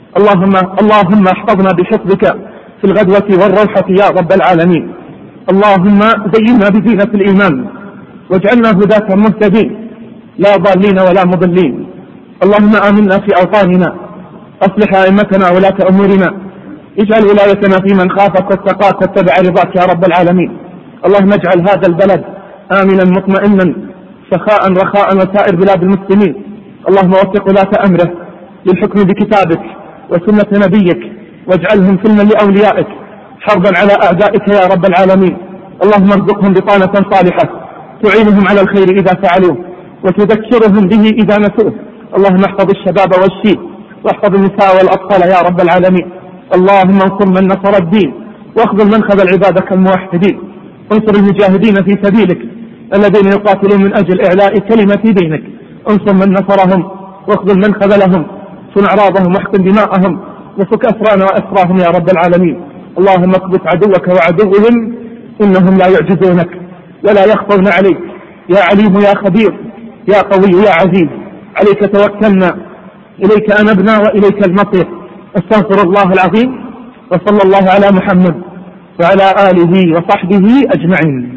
اللهم احفظنا بحفظك في الغدوة والروحة يا رب العالمين. اللهم زينا بزينة الإيمان واجعلنا هداة مهتدين لا ضالين ولا مضلين. اللهم آمنا في أوطاننا، أصلح أئمتنا ولاة أمورنا، اجعل ولايتنا في من خافك واتقاك واتبع رضاك يا رب العالمين. اللهم اجعل هذا البلد آمنا مطمئنا سخاء رخاء وسائر بلاد المسلمين. اللهم وفق ولاة أمره للحكم بكتابك وسنة نبيك، واجعلهم سلما لأوليائك حربا على أعدائك يا رب العالمين. اللهم ارزقهم بطانة صالحة تعينهم على الخير إذا فعلوه وتذكرهم به إذا نسوه. اللهم احفظ الشباب والشيب واحفظ النساء والأطفال يا رب العالمين. اللهم انصر من نصر الدين واخذل من خذل عبادك الموحدين. انصر المجاهدين في سبيلك الذين يقاتلون من أجل إعلاء كلمة دينك. انصر من نصرهم واخذل من خذلهم، صن أعراضهم واحقن دماءهم، وفك أسرانا وأسراهم يا رب العالمين. اللهم اكبت عدوك وعدوهم إنهم لا يعجزونك ولا يخطون عليك، يا عليم يا خبير يا قوي يا عزيز. عليك توكلنا، إليك أنبنا وإليك المصير. استغفر الله العظيم، وصلى الله على محمد وعلى آله وصحبه أجمعين.